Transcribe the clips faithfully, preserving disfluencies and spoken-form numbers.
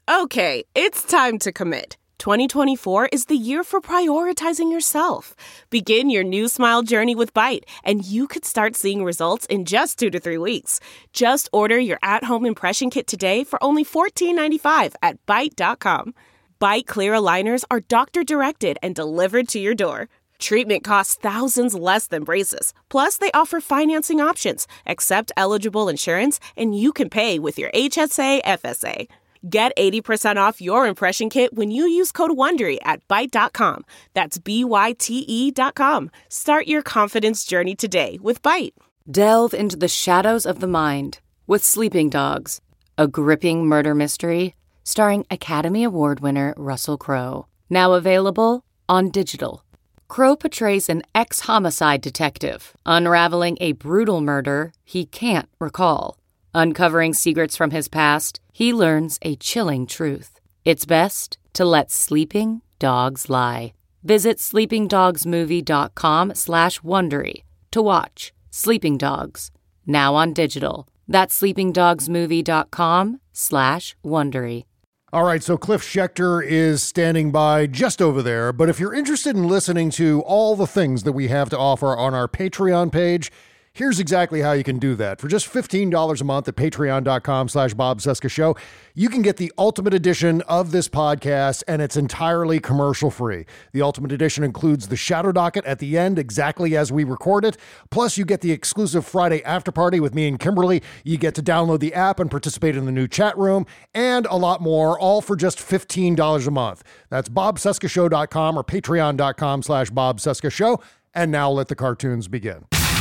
Okay, it's time to commit. twenty twenty-four is the year for prioritizing yourself. Begin your new smile journey with Byte, and you could start seeing results in just two to three weeks. Just order your at-home impression kit today for only fourteen ninety-five at byte dot com. Byte clear aligners are doctor-directed and delivered to your door. Treatment costs thousands less than braces. Plus, they offer financing options, accept eligible insurance, and you can pay with your H S A F S A. Get eighty percent off your impression kit when you use code WONDERY at byte dot com. That's B Y T E dot com. Start your confidence journey today with Byte. Delve into the shadows of the mind with Sleeping Dogs, a gripping murder mystery starring Academy Award winner Russell Crowe. Now available on digital. Crowe portrays an ex-homicide detective unraveling a brutal murder he can't recall. Uncovering secrets from his past, he learns a chilling truth. It's best to let sleeping dogs lie. Visit sleepingdogsmovie.com slash Wondery to watch Sleeping Dogs, now on digital. That's sleepingdogsmovie.com slash Wondery. All right, so Cliff Schecter is standing by just over there, but if you're interested in listening to all the things that we have to offer on our Patreon page, here's exactly how you can do that. For just fifteen dollars a month at patreon.com slash Bob Cesca Show, you can get the ultimate edition of this podcast, and it's entirely commercial free. The ultimate edition includes the Shadow Docket at the end, exactly as we record it. Plus, you get the exclusive Friday after party with me and Kimberly. You get to download the app and participate in the new chat room, and a lot more, all for just fifteen dollars a month. That's bob cesca show dot com or patreon.com slash Bob Cesca Show. And now let the cartoons begin.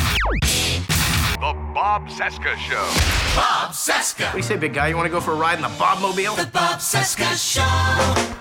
The Bob Cesca Show. Bob Cesca. What do you say, big guy? You want to go for a ride in the Bobmobile? The Bob Cesca Show.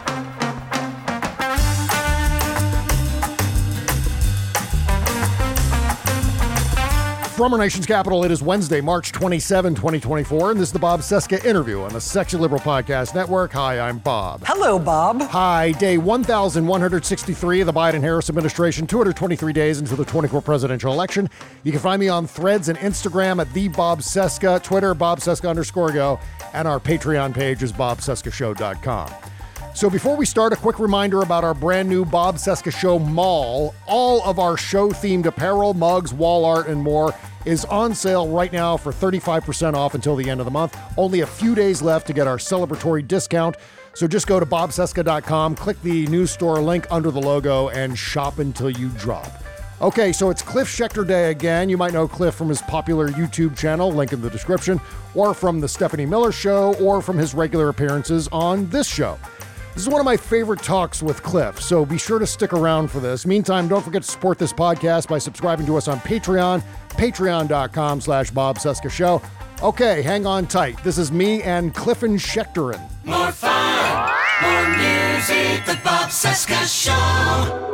From our nation's capital, it is Wednesday, March twenty-seventh, twenty twenty-four, and this is the Bob Cesca Interview on the Sexy Liberal Podcast Network. Hi, I'm Bob. Hello, Bob. Hi, day one thousand one hundred sixty-three of the Biden-Harris administration, two hundred twenty-three days into the twenty-four presidential election. You can find me on Threads and Instagram at the Bob Cesca, Twitter, Bob Cesca underscore go, and our Patreon page is bob cesca show dot com. So before we start, a quick reminder about our brand new Bob Cesca Show Mall. All of our show-themed apparel, mugs, wall art, and more is on sale right now for thirty-five percent off until the end of the month. Only a few days left to get our celebratory discount. So just go to bob cesca dot com, click the news store link under the logo, and shop until you drop. Okay, so it's Cliff Schecter Day again. You might know Cliff from his popular YouTube channel, link in the description, or from The Stephanie Miller Show, or from his regular appearances on this show. This is one of my favorite talks with Cliff, so be sure to stick around for this. Meantime, don't forget to support this podcast by subscribing to us on Patreon, patreon.com slash Bob Cesca Show. Okay, hang on tight. This is me and Cliffen Schecterin. More fun, more music, the Bob Cesca Show.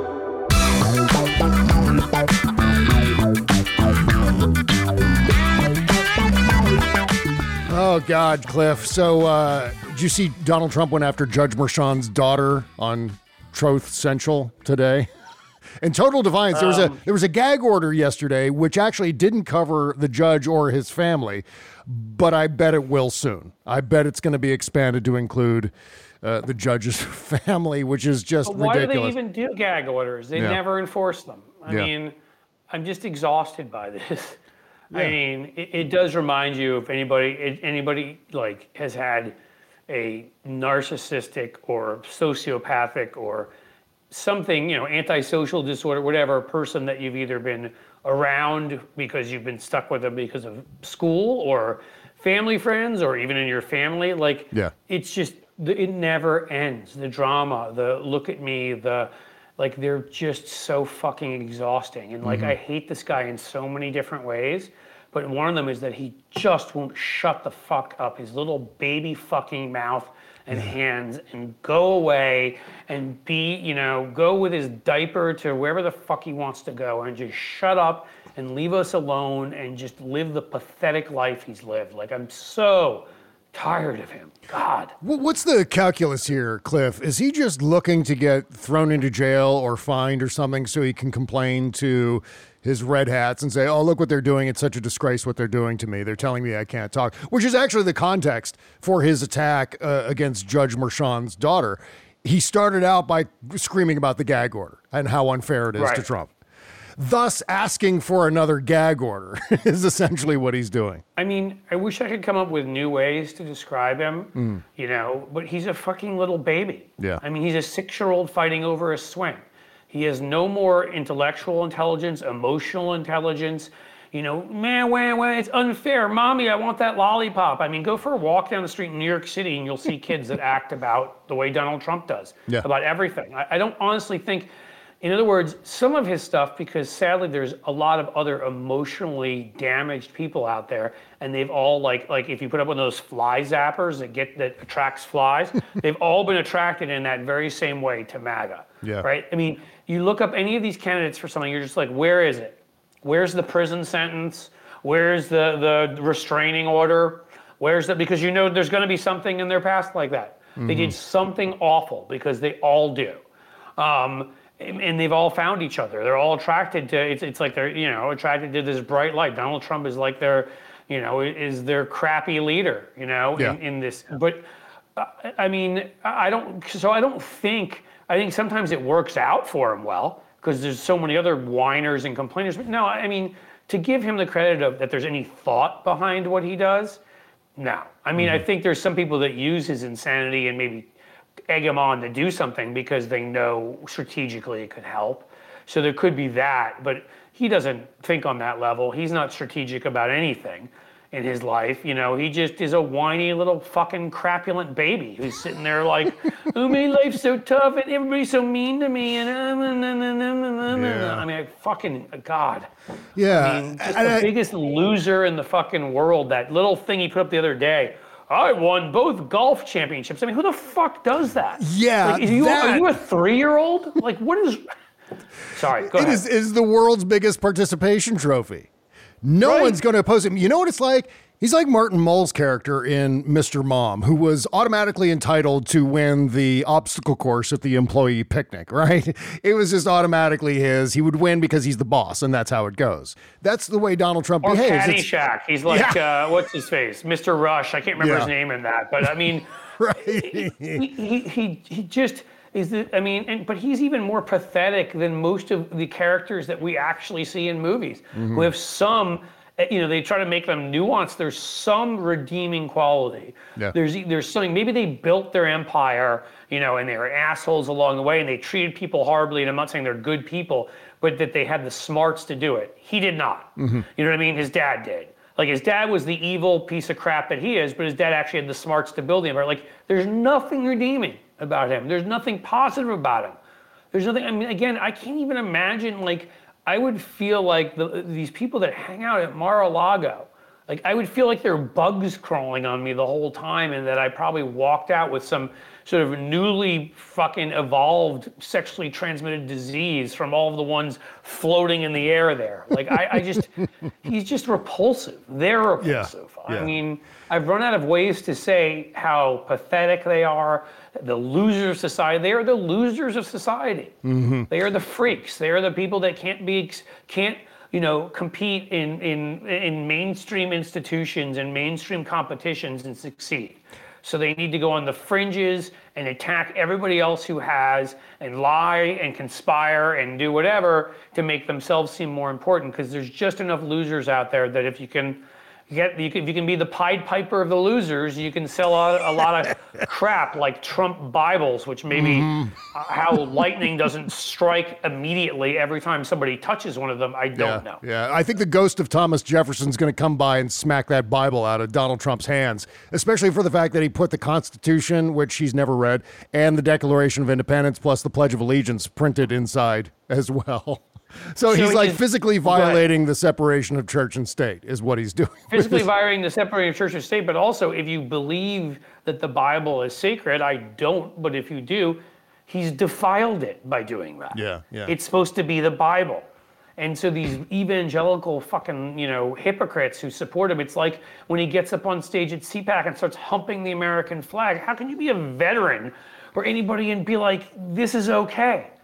Oh, God, Cliff. So, uh, did you see Donald Trump went after Judge Merchan's daughter on Truth Central today? In total defiance, there was a there was a gag order yesterday, which actually didn't cover the judge or his family, but I bet it will soon. I bet it's going to be expanded to include uh, the judge's family, which is just but why ridiculous. Why do they even do gag orders? They yeah. never enforce them. I yeah. mean, I'm just exhausted by this. Yeah. I mean, it, it does remind you if anybody anybody like has had a narcissistic or sociopathic or something, you know, antisocial disorder, whatever, person that you've either been around because you've been stuck with them because of school or family friends or even in your family. Like, yeah. it's just, it never ends. The drama, the look at me, the, like, they're just so fucking exhausting. And like, mm-hmm. I hate this guy in so many different ways. But one of them is that he just won't shut the fuck up. His little baby fucking mouth and yeah. hands and go away and be, you know, go with his diaper to wherever the fuck he wants to go and just shut up and leave us alone and just live the pathetic life he's lived. Like, I'm so tired of him. God. What's the calculus here, Cliff? Is he just looking to get thrown into jail or fined or something so he can complain to his red hats and say, oh, look what they're doing. It's such a disgrace what they're doing to me. They're telling me I can't talk, which is actually the context for his attack uh, against Judge Merchan's daughter. He started out by screaming about the gag order and how unfair it is right. to Trump. Thus, asking for another gag order is essentially what he's doing. I mean, I wish I could come up with new ways to describe him, mm. you know, but he's a fucking little baby. Yeah. I mean, he's a six-year-old fighting over a swing. He has no more intellectual intelligence, emotional intelligence. You know, man, man, man, it's unfair. Mommy, I want that lollipop. I mean, go for a walk down the street in New York City and you'll see kids that act about the way Donald Trump does, yeah. about everything. I, I don't honestly think... In other words, some of his stuff, because sadly there's a lot of other emotionally damaged people out there, and they've all like, like if you put up one of those fly zappers that get that attracts flies, they've all been attracted in that very same way to MAGA, yeah. right? I mean, you look up any of these candidates for something, you're just like, where is it? Where's the prison sentence? Where's the, the restraining order? Where's the, because you know there's going to be something in their past like that. Mm-hmm. They did something awful, because they all do. Um, And they've all found each other. They're all attracted to, it's it's like they're, you know, attracted to this bright light. Donald Trump is like their, you know, is their crappy leader, you know, yeah. in, in this. But, uh, I mean, I don't, so I don't think, I think sometimes it works out for him well, because there's so many other whiners and complainers. But no, I mean, to give him the credit of that there's any thought behind what he does, no. I mean, mm-hmm. I think there's some people that use his insanity and maybe egg him on to do something because they know strategically it could help. So there could be that, but he doesn't think on that level. He's not strategic about anything in his life. You know, he just is a whiny little fucking crapulent baby who's sitting there like, oh, my life's so tough and everybody's so mean to me. And uh, yeah. I mean, fucking God. Yeah. I mean, just and the I, biggest loser in the fucking world. That little thing he put up the other day. I won both golf championships. I mean, who the fuck does that? Yeah, like, are, you, that... are you a three-year-old? Like, what is... Sorry, go it ahead. Is, is the world's biggest participation trophy. No right. one's going to oppose him. You know what it's like? He's like Martin Mull's character in Mister Mom, who was automatically entitled to win the obstacle course at the employee picnic, right? It was just automatically his. He would win because he's the boss, and that's how it goes. That's the way Donald Trump or behaves. Or Caddyshack. He's like, yeah. uh, what's his face? Mister Rush. I can't remember yeah. his name in that, but I mean, right. he, he, he, he just... Is the, I mean, and, but he's even more pathetic than most of the characters that we actually see in movies, mm-hmm. who have some, you know, they try to make them nuanced. There's some redeeming quality. Yeah. There's there's something, maybe they built their empire, you know, and they were assholes along the way and they treated people horribly, and I'm not saying they're good people, but that they had the smarts to do it. He did not. Mm-hmm. You know what I mean? His dad did. Like, his dad was the evil piece of crap that he is, but his dad actually had the smarts to build the empire. Like, there's nothing redeeming about him. There's nothing positive about him. There's nothing, I mean, again, I can't even imagine, like, I would feel like the, these people that hang out at Mar-a-Lago, like, I would feel like there are bugs crawling on me the whole time, and that I probably walked out with some sort of newly fucking evolved sexually transmitted disease from all of the ones floating in the air there. Like, I, I just, he's just repulsive. They're repulsive. Yeah, yeah. I mean, I've run out of ways to say how pathetic they are, the losers of society. They are the losers of society. Mm-hmm. They are the freaks. They are the people that can't be, can't, you know, compete in, in, in mainstream institutions and mainstream competitions and succeed. So they need to go on the fringes and attack everybody else who has, and lie and conspire and do whatever to make themselves seem more important, because there's just enough losers out there that if you can get, you can, if you can be the Pied Piper of the losers, you can sell a, a lot of crap like Trump Bibles, which maybe mm-hmm. uh, how lightning doesn't strike immediately every time somebody touches one of them, I don't yeah, know. Yeah, I think the ghost of Thomas Jefferson's going to come by and smack that Bible out of Donald Trump's hands, especially for the fact that he put the Constitution, which he's never read, and the Declaration of Independence plus the Pledge of Allegiance printed inside as well. So, so he's like physically violating the separation of church and state is what he's doing. Physically violating the separation of church and state, but also if you believe that the Bible is sacred, I don't, but if you do, he's defiled it by doing that. Yeah, yeah. It's supposed to be the Bible. And so these evangelical fucking, you know, hypocrites who support him, it's like when he gets up on stage at CPAC and starts humping the American flag. How can you be a veteran or anybody and be like, this is okay? Yeah.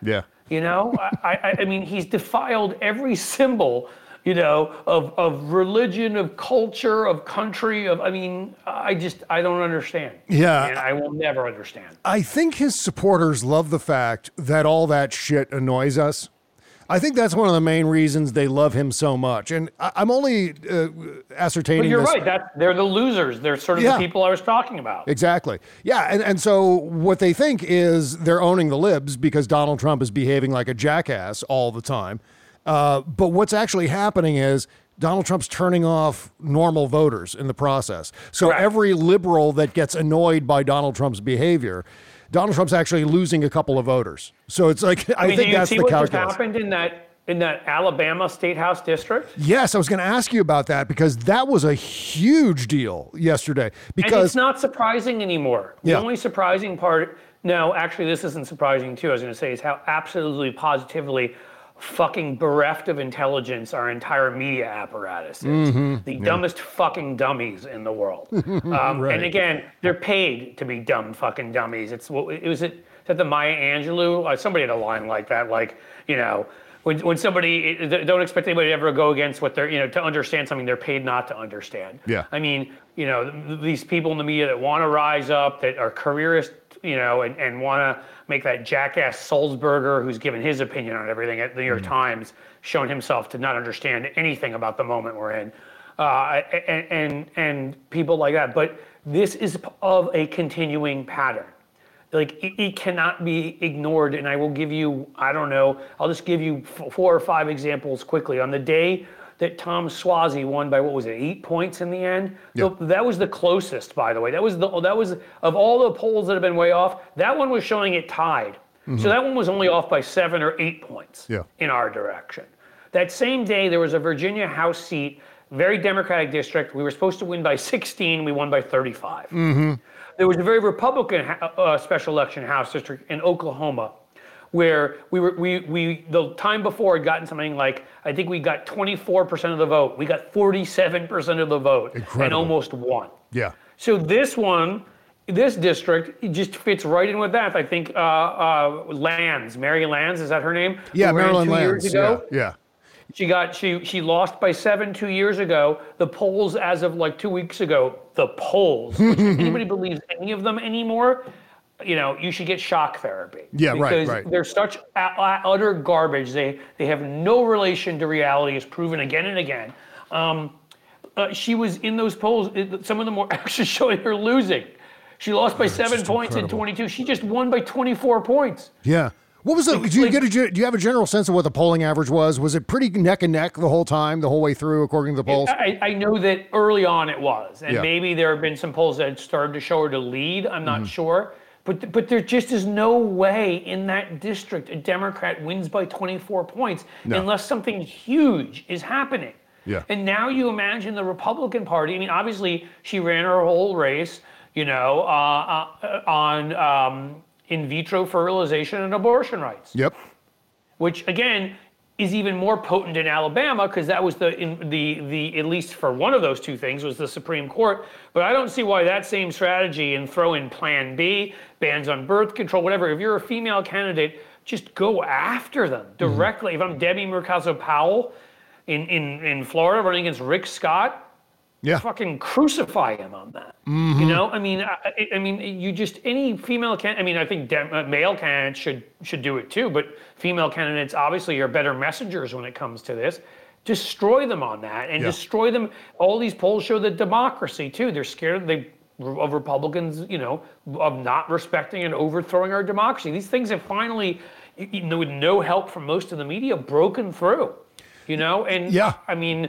You know, I, I, I mean, he's defiled every symbol, you know, of, of religion, of culture, of country, of, I mean, I just, I don't understand. Yeah. And I will never understand. I think his supporters love the fact that all that shit annoys us. I think that's one of the main reasons they love him so much. And I, I'm only uh, ascertaining But you're this. right. That they're the losers. They're sort of Yeah. the people I was talking about. Exactly. Yeah. And, and so what they think is they're owning the libs because Donald Trump is behaving like a jackass all the time. Uh, but what's actually happening is Donald Trump's turning off normal voters in the process. So Correct. every liberal that gets annoyed by Donald Trump's behavior, Donald Trump's actually losing a couple of voters. So it's like, I, I mean, think do you that's see the what just calculus. happened in that in that Alabama State House district? Yes, I was going to ask you about that because that was a huge deal yesterday. Because and it's not surprising anymore. Yeah. The only surprising part, no, actually, this isn't surprising too. I was going to say is how absolutely, positively, fucking bereft of intelligence our entire media apparatus is. Mm-hmm. The dumbest fucking dummies in the world. um, Right. And again, they're paid to be dumb fucking dummies. It's what it was. It is that the Maya Angelou? Uh, somebody had a line like that, like you know. When, when somebody, don't expect anybody to ever go against what they're, you know, to understand something they're paid not to understand. Yeah. I mean, you know, th- these people in the media that want to rise up, that are careerists, you know, and, and want to make that jackass Sulzberger, who's given his opinion on everything at the New York Mm-hmm. Times, shown himself to not understand anything about the moment we're in, uh, and, and, and people like that. But this is of a continuing pattern. Like, it, it cannot be ignored, and I will give you, I don't know, I'll just give you f- four or five examples quickly. On the day that Tom Suozzi won by, what was it, eight points in the end? Yeah. So that was the closest, by the way. That was, the that was of all the polls that have been way off, that one was showing it tied. Mm-hmm. So that one was only off by seven or eight points Yeah. in our direction. That same day, there was a Virginia House seat, very Democratic district. We were supposed to win by sixteen, we won by thirty-five. Mm-hmm. There was a very Republican uh, special election House district in Oklahoma, where we were we we the time before had gotten something like, I think we got twenty-four percent of the vote. We got forty-seven percent of the vote. Incredible. And almost won. yeah. So this one, this district, it just fits right in with that. I think uh, uh, Lands, Mary Lands, is that her name? Yeah, Who ran Maryland two Lands. years ago. Yeah. Yeah. She got she she lost by seven two years ago. The polls as of like two weeks ago, the polls. Which if anybody believes any of them anymore, you know, you should get shock therapy. Yeah, right, because right. they're such a- a- utter garbage. They they have no relation to reality, as proven again and again. Um, uh, she was in those polls. it- Some of them were actually showing her losing. She lost by seven just points incredible. in twenty-two. She just won by twenty-four points. Yeah. What was the, do you like- get a, do you have a general sense of what the polling average was? Was it pretty neck and neck the whole time, the whole way through, according to the polls? I, I know that early on it was, and Yeah. maybe there have been some polls that started to show her to lead. I'm Mm-hmm. not sure, but but there just is no way in that district a Democrat wins by twenty-four points No. unless something huge is happening. Yeah. And now you imagine the Republican Party. I mean, obviously she ran her whole race, you know, uh, uh, on um, in vitro fertilization and abortion rights. Yep. Which again is even more potent in Alabama because that was the in the the at least for one of those two things was the Supreme Court. But I don't see why that same strategy and throw in Plan B, bans on birth control, whatever. If you're a female candidate, just go after them directly. If I'm Debbie Murcaso Powell in, in, in Florida running against Rick Scott, Yeah. fucking crucify him on that. Mm-hmm. You know, I mean, I, I mean, you just any female can. I mean, I think dem, uh, male candidates should should do it too, but female candidates obviously are better messengers when it comes to this. Destroy them on that, and Yeah. destroy them. All these polls show that democracy too. They're scared they of Republicans, you know, of not respecting and overthrowing our democracy. These things have finally, you know, with no help from most of the media, broken through. You know, and Yeah. I mean,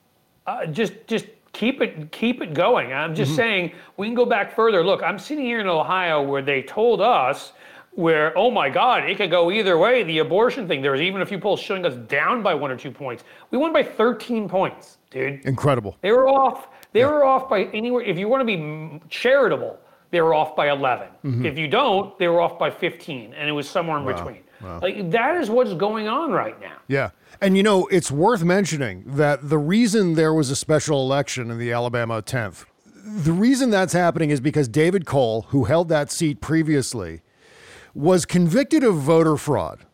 uh, just just. Keep it, keep it going. I'm just Mm-hmm. saying we can go back further. Look, I'm sitting here in Ohio where they told us, where oh my God, it could go either way. The abortion thing. There was even a few polls showing us down by one or two points. We won by thirteen points, dude. Incredible. They were off. They were off by anywhere. If you want to be mm, charitable, they were off by eleven. Mm-hmm. If you don't, they were off by fifteen, and it was somewhere in between. Like that is what's going on right now. Yeah. And, you know, it's worth mentioning that the reason there was a special election in the Alabama tenth, the reason that's happening is because David Cole, who held that seat previously, was convicted of voter fraud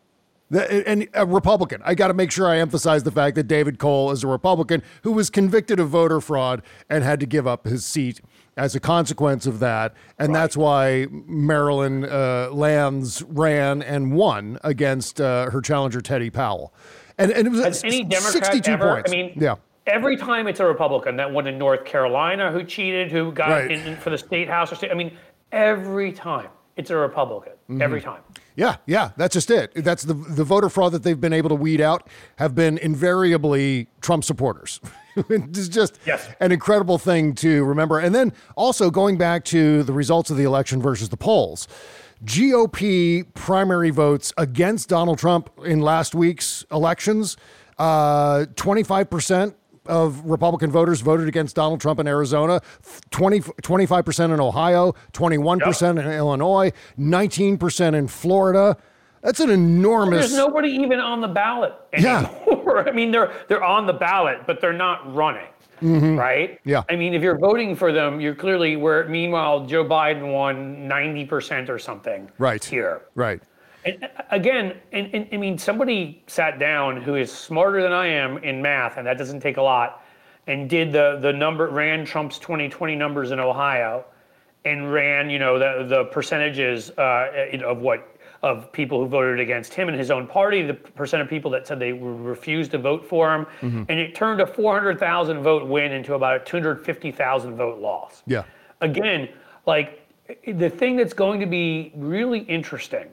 The, and a Republican. I got to make sure I emphasize the fact that David Cole is a Republican who was convicted of voter fraud and had to give up his seat as a consequence of that. And right. that's why Marilyn uh, Lands ran and won against uh, her challenger, Teddy Powell. And, and it was Has any Democrat sixty-two ever, points. I mean, yeah. Every time it's a Republican, that one in North Carolina who cheated, who got right. in, in for the state house or state, I mean, every time it's a Republican, mm-hmm. every time. Yeah, yeah, that's just it. That's the the voter fraud that they've been able to weed out have been invariably Trump supporters. It's just yes. an incredible thing to remember. And then also going back to the results of the election versus the polls. G O P primary votes against Donald Trump in last week's elections, uh, twenty-five percent of Republican voters voted against Donald Trump in Arizona, twenty, twenty-five percent in Ohio, twenty-one percent yep. in Illinois, nineteen percent in Florida. That's an enormous... There's nobody even on the ballot anymore. Yeah. I mean, they're they're on the ballot, but they're not running, mm-hmm. right? Yeah. I mean, if you're voting for them, you're clearly where, meanwhile, Joe Biden won ninety percent or something right. here. Right. And again, and, and, I mean, somebody sat down who is smarter than I am in math, and that doesn't take a lot, and did the the number, ran Trump's twenty twenty numbers in Ohio, and ran, you know, the the percentages uh, of what of people who voted against him and his own party, the percent of people that said they refused to vote for him, mm-hmm. and it turned a four hundred thousand vote win into about a two hundred fifty thousand vote loss. Yeah. Again, like the thing that's going to be really interesting.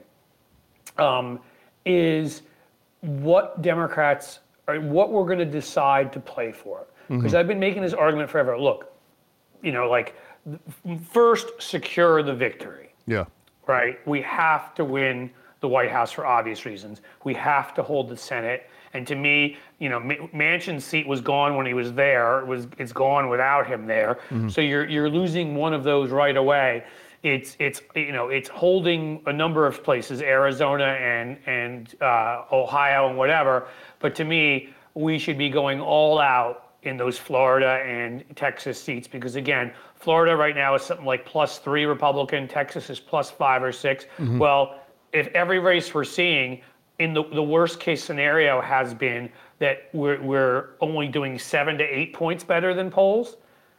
Um, is what Democrats are, what we're going to decide to play for. Because mm-hmm. I've been making this argument forever. Look, you know, like first secure the victory. Yeah. Right. We have to win the White House for obvious reasons. We have to hold the Senate. And to me, you know, Manchin's seat was gone when he was there. It was it's gone without him there. Mm-hmm. So you're you're losing one of those right away. It's it's you know it's holding a number of places, Arizona and and uh, Ohio and whatever. But to me, we should be going all out in those Florida and Texas seats because again, Florida right now is something like plus three Republican, Texas is plus five or six. Mm-hmm. Well, if every race we're seeing in the the worst case scenario has been that we're we're only doing seven to eight points better than polls.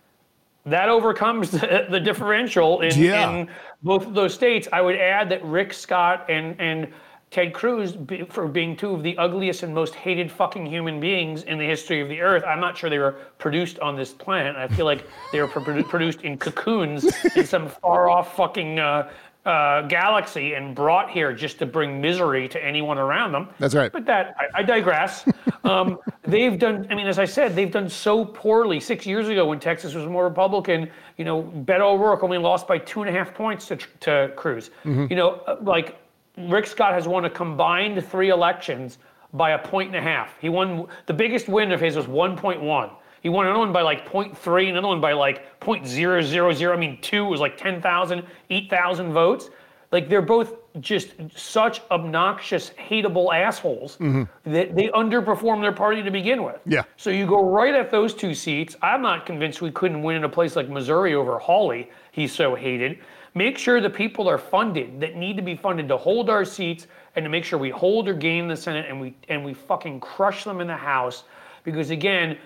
That overcomes the, the differential in, yeah. in both of those states. I would add that Rick Scott and, and Ted Cruz, be, for being two of the ugliest and most hated fucking human beings in the history of the earth, I'm not sure they were produced on this planet. I feel like they were produ- produced in cocoons in some far-off fucking uh, uh, galaxy and brought here just to bring misery to anyone around them. That's right. But that, I, I digress. um, they've done, I mean, as I said, they've done so poorly. Six years ago when Texas was more Republican, you know, Beto O'Rourke only lost by two and a half points to, to Cruz. Mm-hmm. You know, like Rick Scott has won a combined three elections by a point and a half. He won, the biggest win of his was one point one. He won another one by like zero point three, another one by like zero point zero zero zero. I mean, two was like ten thousand, eight thousand votes. Like they're both just such obnoxious, hateable assholes mm-hmm. that they underperform their party to begin with. Yeah. So you go right at those two seats. I'm not convinced we couldn't win in a place like Missouri over Hawley. He's so hated. Make sure the people are funded that need to be funded to hold our seats and to make sure we hold or gain the Senate and we and we fucking crush them in the House. Because again,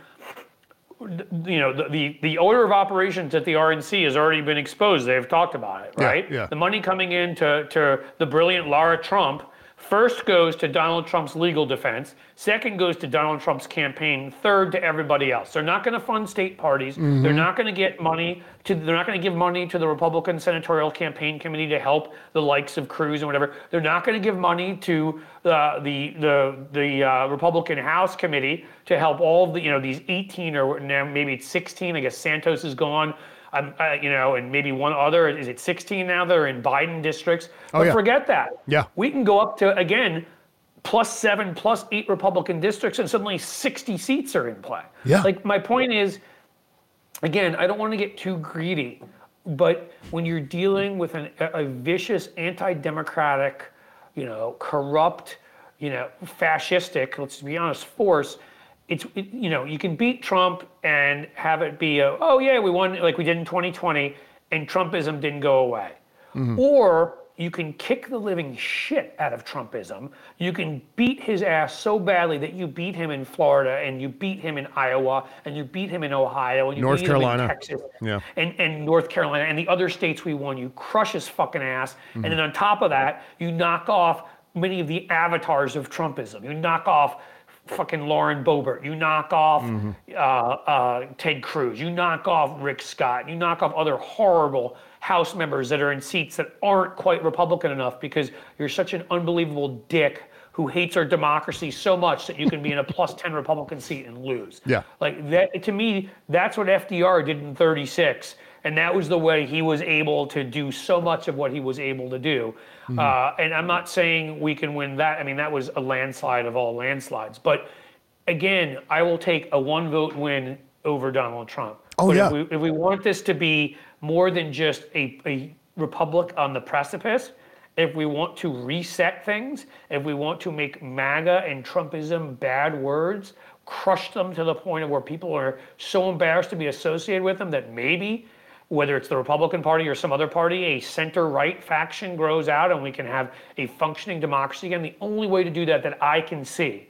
you know, the, the, the order of operations at the R N C has already been exposed. They've talked about it, right? Yeah, yeah. The money coming in to, to the brilliant Lara Trump first goes to Donald Trump's legal defense, second goes to Donald Trump's campaign, third to everybody else. They're not going to fund state parties. Mm-hmm. They're not going to get money to, they're not going to give money to the Republican Senatorial Campaign Committee to help the likes of Cruz and whatever. They're not going to give money to uh, the the the uh, Republican House Committee to help all of the, you know, these eighteen or now maybe it's sixteen, I guess Santos is gone. Um, uh, you know, and maybe one other, is it sixteen now that are in Biden districts? But oh, yeah. forget that. Yeah. We can go up to, again, plus seven, plus eight Republican districts, and suddenly sixty seats are in play. Yeah. Like, my point is, again, I don't want to get too greedy, but when you're dealing with an, a, a vicious, anti-democratic, you know, corrupt, you know, fascistic, let's be honest, force, It's, it, you know, you can beat Trump and have it be a, oh yeah, we won like we did in twenty twenty and Trumpism didn't go away. Mm-hmm. Or you can kick the living shit out of Trumpism. You can beat his ass so badly that you beat him in Florida and you beat him in Iowa and you beat him in Ohio and you North beat Carolina. him in Texas Yeah. and, and North Carolina and the other states we won. You crush his fucking ass. Mm-hmm. And then on top of that, you knock off many of the avatars of Trumpism. You knock off fucking Lauren Boebert. You knock off Mm-hmm. uh, uh, Ted Cruz. You knock off Rick Scott. You knock off other horrible House members that are in seats that aren't quite Republican enough because you're such an unbelievable dick who hates our democracy so much that you can be in a plus ten Republican seat and lose. Yeah. Like that, to me, that's what F D R did in thirty-six. And that was the way he was able to do so much of what he was able to do. Mm-hmm. Uh, and I'm not saying we can win that. I mean, that was a landslide of all landslides. But again, I will take a one vote win over Donald Trump. Oh, but yeah. If we, if we want this to be more than just a, a republic on the precipice, if we want to reset things, if we want to make MAGA and Trumpism bad words, crush them to the point of where people are so embarrassed to be associated with them that maybe, whether it's the Republican Party or some other party, a center-right faction grows out and we can have a functioning democracy again. The only way to do that that I can see,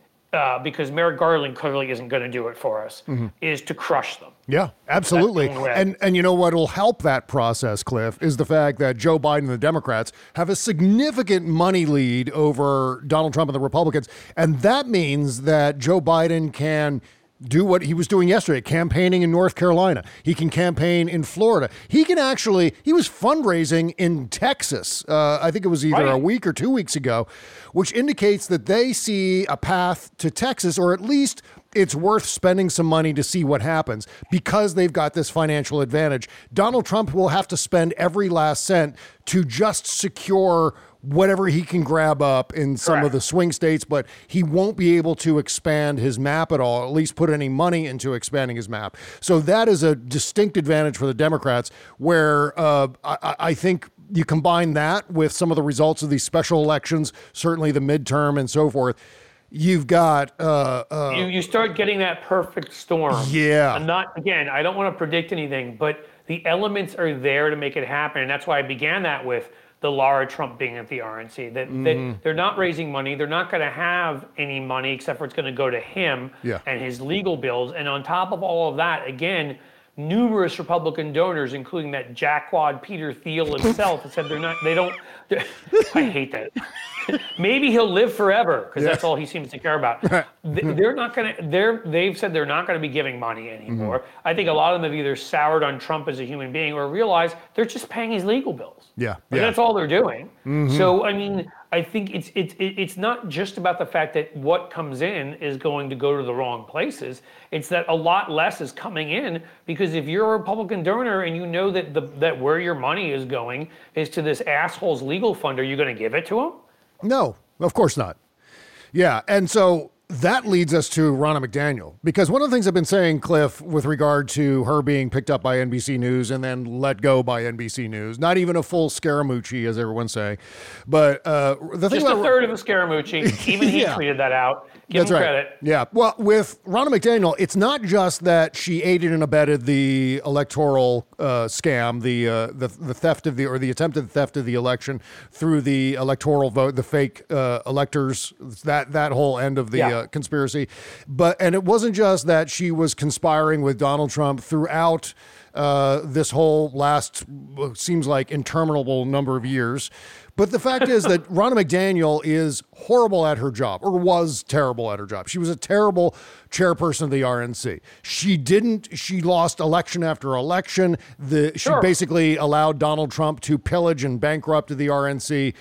uh, because Merrick Garland clearly isn't going to do it for us, mm-hmm. is to crush them. Yeah, absolutely. And and you know what will help that process, Cliff, is the fact that Joe Biden and the Democrats have a significant money lead over Donald Trump and the Republicans. And that means that Joe Biden can do what he was doing yesterday, campaigning in North Carolina. He can campaign in Florida. He can actually, he was fundraising in Texas. Uh, I think it was either right. a week or two weeks ago, which indicates that they see a path to Texas, or at least it's worth spending some money to see what happens because they've got this financial advantage. Donald Trump will have to spend every last cent to just secure whatever he can grab up in some Correct. of the swing states, but he won't be able to expand his map at all, at least put any money into expanding his map. So that is a distinct advantage for the Democrats, where uh, I, I think you combine that with some of the results of these special elections, certainly the midterm and so forth. You've got uh, uh, you, you start getting that perfect storm. Yeah. I'm not, again, I don't want to predict anything, but the elements are there to make it happen. And that's why I began that with the Lara Trump being at the R N C, that, mm-hmm. that they're not raising money. They're not going to have any money except for it's going to go to him yeah. and his legal bills. And on top of all of that, again, numerous Republican donors, including that jackwad Peter Thiel himself, have said they're not, they don't, I hate that. Maybe he'll live forever because yeah. that's all he seems to care about. They're not going to, they're, they've said they're not going to be giving money anymore. Mm-hmm. I think a lot of them have either soured on Trump as a human being or realized they're just paying his legal bills. Yeah. And yeah. that's all they're doing. Mm-hmm. So, I mean, I think it's, it's, it's not just about the fact that what comes in is going to go to the wrong places. It's that a lot less is coming in because if you're a Republican donor and you know that the, that where your money is going is to this asshole's legal fund, are you going to give it to him? No, of course not. Yeah. And so that leads us to Ronna McDaniel, because one of the things I've been saying, Cliff, with regard to her being picked up by N B C News and then let go by N B C News, not even a full Scaramucci, as everyone's saying, but uh, the thing Just about a third of a Scaramucci. Even he yeah. tweeted that out. Give That's him right. credit. Yeah. Well, with Ronna McDaniel, it's not just that she aided and abetted the electoral uh, scam, the uh, the the theft of the or the attempted theft of the election through the electoral vote, the fake uh, electors, that that whole end of the Yeah. uh, conspiracy. But and it wasn't just that she was conspiring with Donald Trump throughout uh, this whole last seems like interminable number of years. But the fact is that Ronna McDaniel is horrible at her job, or was terrible at her job. She was a terrible chairperson of the R N C. She didn't, she lost election after election. The, she Sure. basically allowed Donald Trump to pillage and bankrupt the R N C.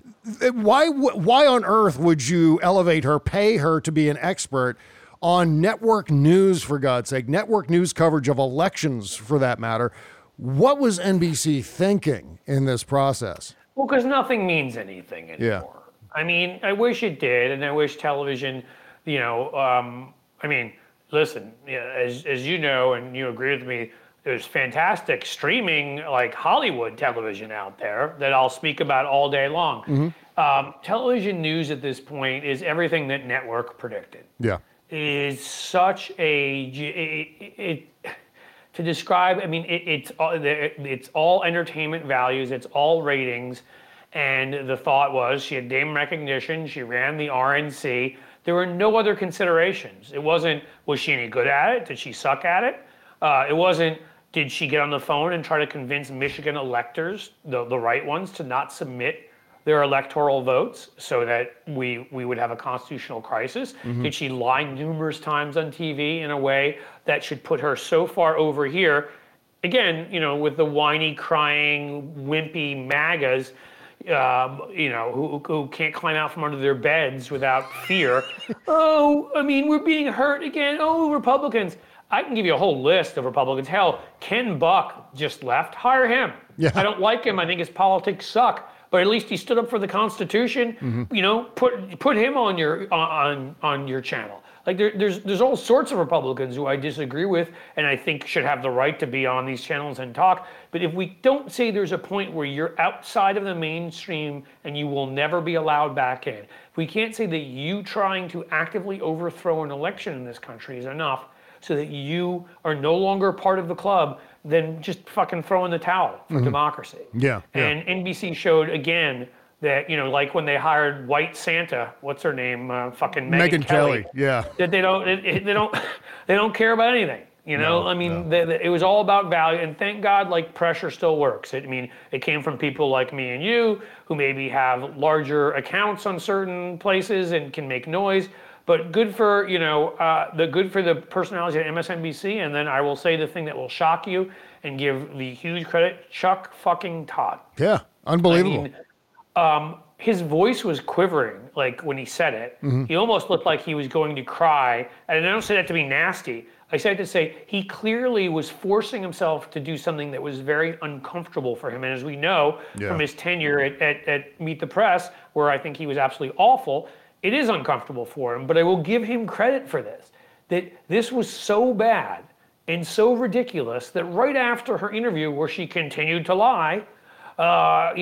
Why, why on earth would you elevate her, pay her to be an expert on network news, for God's sake, network news coverage of elections, for that matter? What was N B C thinking in this process? Well, because nothing means anything anymore. Yeah. I mean, I wish it did, and I wish television, you know, um, I mean, listen, you know, as as you know, and you agree with me, there's fantastic streaming, like Hollywood television out there that I'll speak about all day long. Mm-hmm. Um, television news at this point is everything that network predicted. Yeah. It is such a, it, it, it to describe, I mean, it, it's all, it's all entertainment values, it's all ratings, And the thought was she had name recognition. She ran the R N C. There were no other considerations. It wasn't, was she any good at it? Did she suck at it? Uh, it wasn't, did she get on the phone and try to convince Michigan electors, the, the right ones, to not submit their electoral votes so that we we would have a constitutional crisis? Mm-hmm. Did she lie numerous times on T V in a way that should put her so far over here? Again, you know, with the whiny, crying, wimpy MAGAs, um, you know, who, who can't climb out from under their beds without fear. Oh, I mean, we're being hurt again. Oh, Republicans. I can give you a whole list of Republicans. Hell, Ken Buck just left. Hire him. Yeah. I don't like him. I think his politics suck. But at least he stood up for the Constitution. Mm-hmm. You know, put put him on your on on your channel. Like there, there's there's all sorts of Republicans who I disagree with, and I think should have the right to be on these channels and talk. But if we don't say there's a point where you're outside of the mainstream and you will never be allowed back in, if we can't say that you trying to actively overthrow an election in this country is enough, so that you are no longer part of the club, then just fucking throw in the towel for mm-hmm. democracy. Yeah, yeah. And N B C showed again that, you know, like when they hired White Santa, what's her name, uh, fucking Megyn Kelly, Kelly, yeah, that they don't, it, it, they don't, they don't care about anything. You know, no, I mean, no. they, they, it was all about value, and thank God, like pressure still works. It, I mean, it came from people like me and you who maybe have larger accounts on certain places and can make noise. But good for, you know, uh, the good for the personalities at M S N B C. And then I will say the thing that will shock you and give the huge credit, Chuck fucking Todd. Yeah, unbelievable. I mean, um, his voice was quivering, like when he said it. Mm-hmm. He almost looked like he was going to cry. And I don't say that to be nasty. I say it to say he clearly was forcing himself to do something that was very uncomfortable for him. And as we know yeah. from his tenure at, at, at Meet the Press, where I think he was absolutely awful, it is uncomfortable for him, but I will give him credit for this, that this was so bad and so ridiculous that right after her interview where she continued to lie, uh,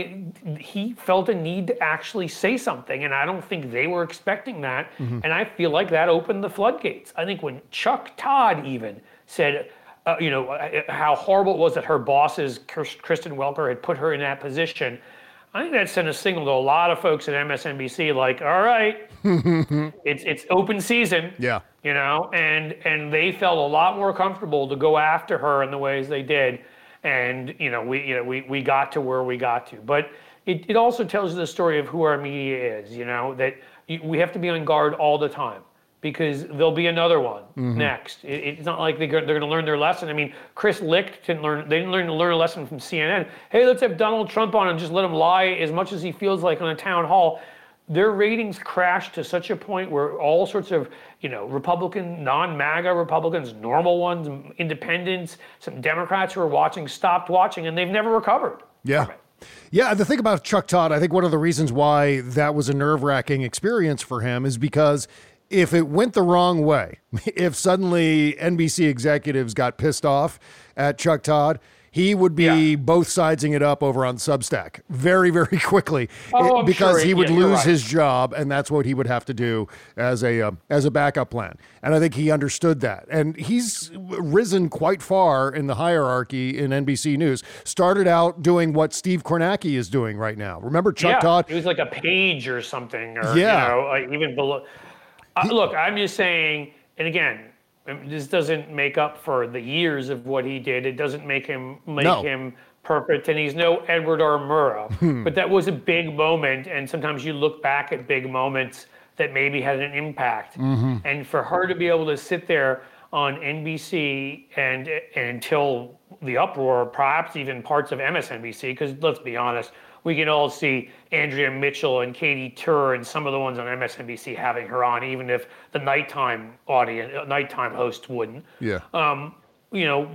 he felt a need to actually say something, and I don't think they were expecting that, mm-hmm. and I feel like that opened the floodgates. I think when Chuck Todd even said, uh, you know, how horrible it was that her bosses, Kristen Welker, had put her in that position, I think that sent a signal to a lot of folks at M S N B C, like, all right, it's it's open season, yeah, you know, and and they felt a lot more comfortable to go after her in the ways they did, and you know, we you know we we got to where we got to, but it it also tells you the story of who our media is, you know, that we have to be on guard all the time, because there'll be another one mm-hmm. next. It, it's not like they're, they're going to learn their lesson. I mean, Chris Licht didn't learn. They didn't learn to learn a lesson from C N N. Hey, let's have Donald Trump on and just let him lie as much as he feels like on a town hall. Their ratings crashed to such a point where all sorts of, you know, Republican, non-MAGA Republicans, normal ones, independents, some Democrats who are watching stopped watching, and they've never recovered. Yeah. Yeah, the thing about Chuck Todd, I think one of the reasons why that was a nerve-wracking experience for him is because if it went the wrong way, if suddenly N B C executives got pissed off at Chuck Todd, he would be yeah. both sidesing it up over on Substack very, very quickly oh, it, because sure. he would yeah, lose right. his job, and that's what he would have to do as a uh, as a backup plan. And I think he understood that. And he's risen quite far in the hierarchy in N B C News. Started out doing what Steve Kornacki is doing right now. Remember Chuck yeah, Todd? It was like a page or something, or yeah. you know, like even below. Uh, look, I'm just saying, and again, this doesn't make up for the years of what he did. It doesn't make him make no. him perfect, and he's no Edward R. Murrow. But that was a big moment, and sometimes you look back at big moments that maybe had an impact. Mm-hmm. And for her to be able to sit there on N B C and, and until the uproar, perhaps even parts of M S N B C, because let's be honest, we can all see Andrea Mitchell and Katie Tur and some of the ones on M S N B C having her on, even if the nighttime audience, nighttime host wouldn't. Yeah. Um, you know,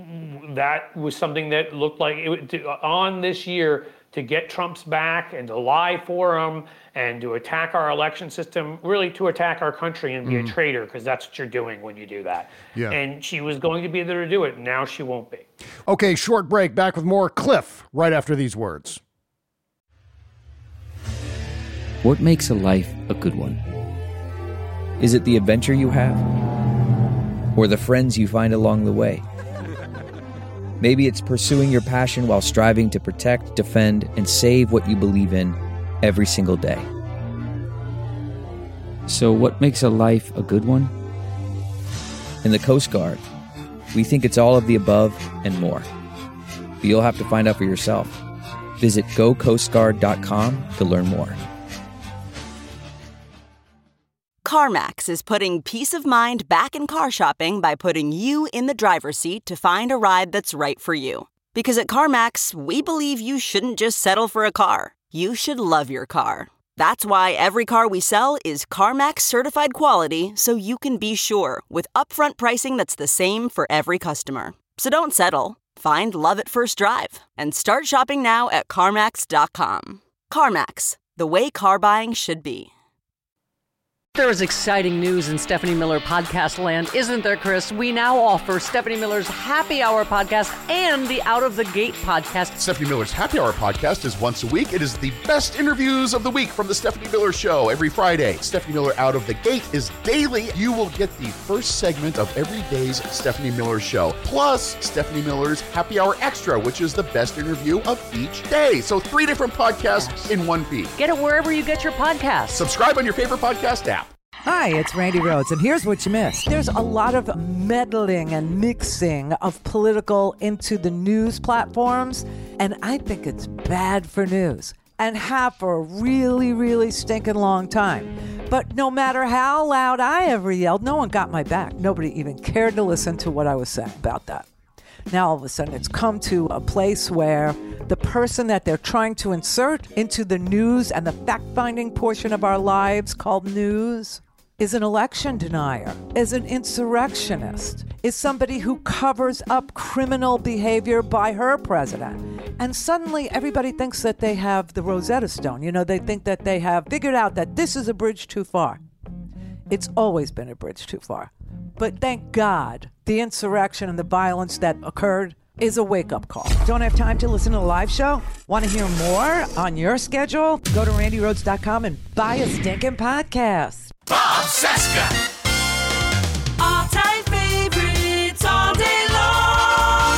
that was something that looked like it to, on this year to get Trump's back and to lie for him and to attack our election system, really to attack our country and be mm. a traitor, because that's what you're doing when you do that. Yeah. And she was going to be there to do it. Now she won't be. Okay, short break. Back with more Cliff right after these words. What makes a life a good one? Is it the adventure you have? Or the friends you find along the way? Maybe it's pursuing your passion while striving to protect, defend, and save what you believe in every single day. So what makes a life a good one? In the Coast Guard, we think it's all of the above and more. But you'll have to find out for yourself. Visit go coast guard dot com to learn more. CarMax is putting peace of mind back in car shopping by putting you in the driver's seat to find a ride that's right for you. Because at CarMax, we believe you shouldn't just settle for a car. You should love your car. That's why every car we sell is CarMax certified quality, so you can be sure with upfront pricing that's the same for every customer. So don't settle. Find love at first drive and start shopping now at CarMax dot com. CarMax, the way car buying should be. There is exciting news in Stephanie Miller podcast land, isn't there, Chris? We now offer Stephanie Miller's Happy Hour podcast and the Out of the Gate podcast. Stephanie Miller's Happy Hour podcast is once a week. It is the best interviews of the week from the Stephanie Miller Show every Friday. Stephanie Miller Out of the Gate is daily. You will get the first segment of every day's Stephanie Miller Show, plus Stephanie Miller's Happy Hour Extra, which is the best interview of each day. So three different podcasts in one feed. Get it wherever you get your podcasts. Subscribe on your favorite podcast app. Hi, it's Randy Rhodes, and here's what you missed. There's a lot of meddling and mixing of political into the news platforms, and I think it's bad for news, and have for a really, really stinking long time. But no matter how loud I ever yelled, no one got my back. Nobody even cared to listen to what I was saying about that. Now, all of a sudden, it's come to a place where the person that they're trying to insert into the news and the fact-finding portion of our lives called news is an election denier, is an insurrectionist, is somebody who covers up criminal behavior by her president. And suddenly everybody thinks that they have the Rosetta Stone. You know, they think that they have figured out that this is a bridge too far. It's always been a bridge too far. But thank God the insurrection and the violence that occurred is a wake-up call. Don't have time to listen to a live show? Want to hear more on your schedule? Go to randy rhodes dot com and buy a stinking podcast. Bob Cesca. All-time favorites all day long.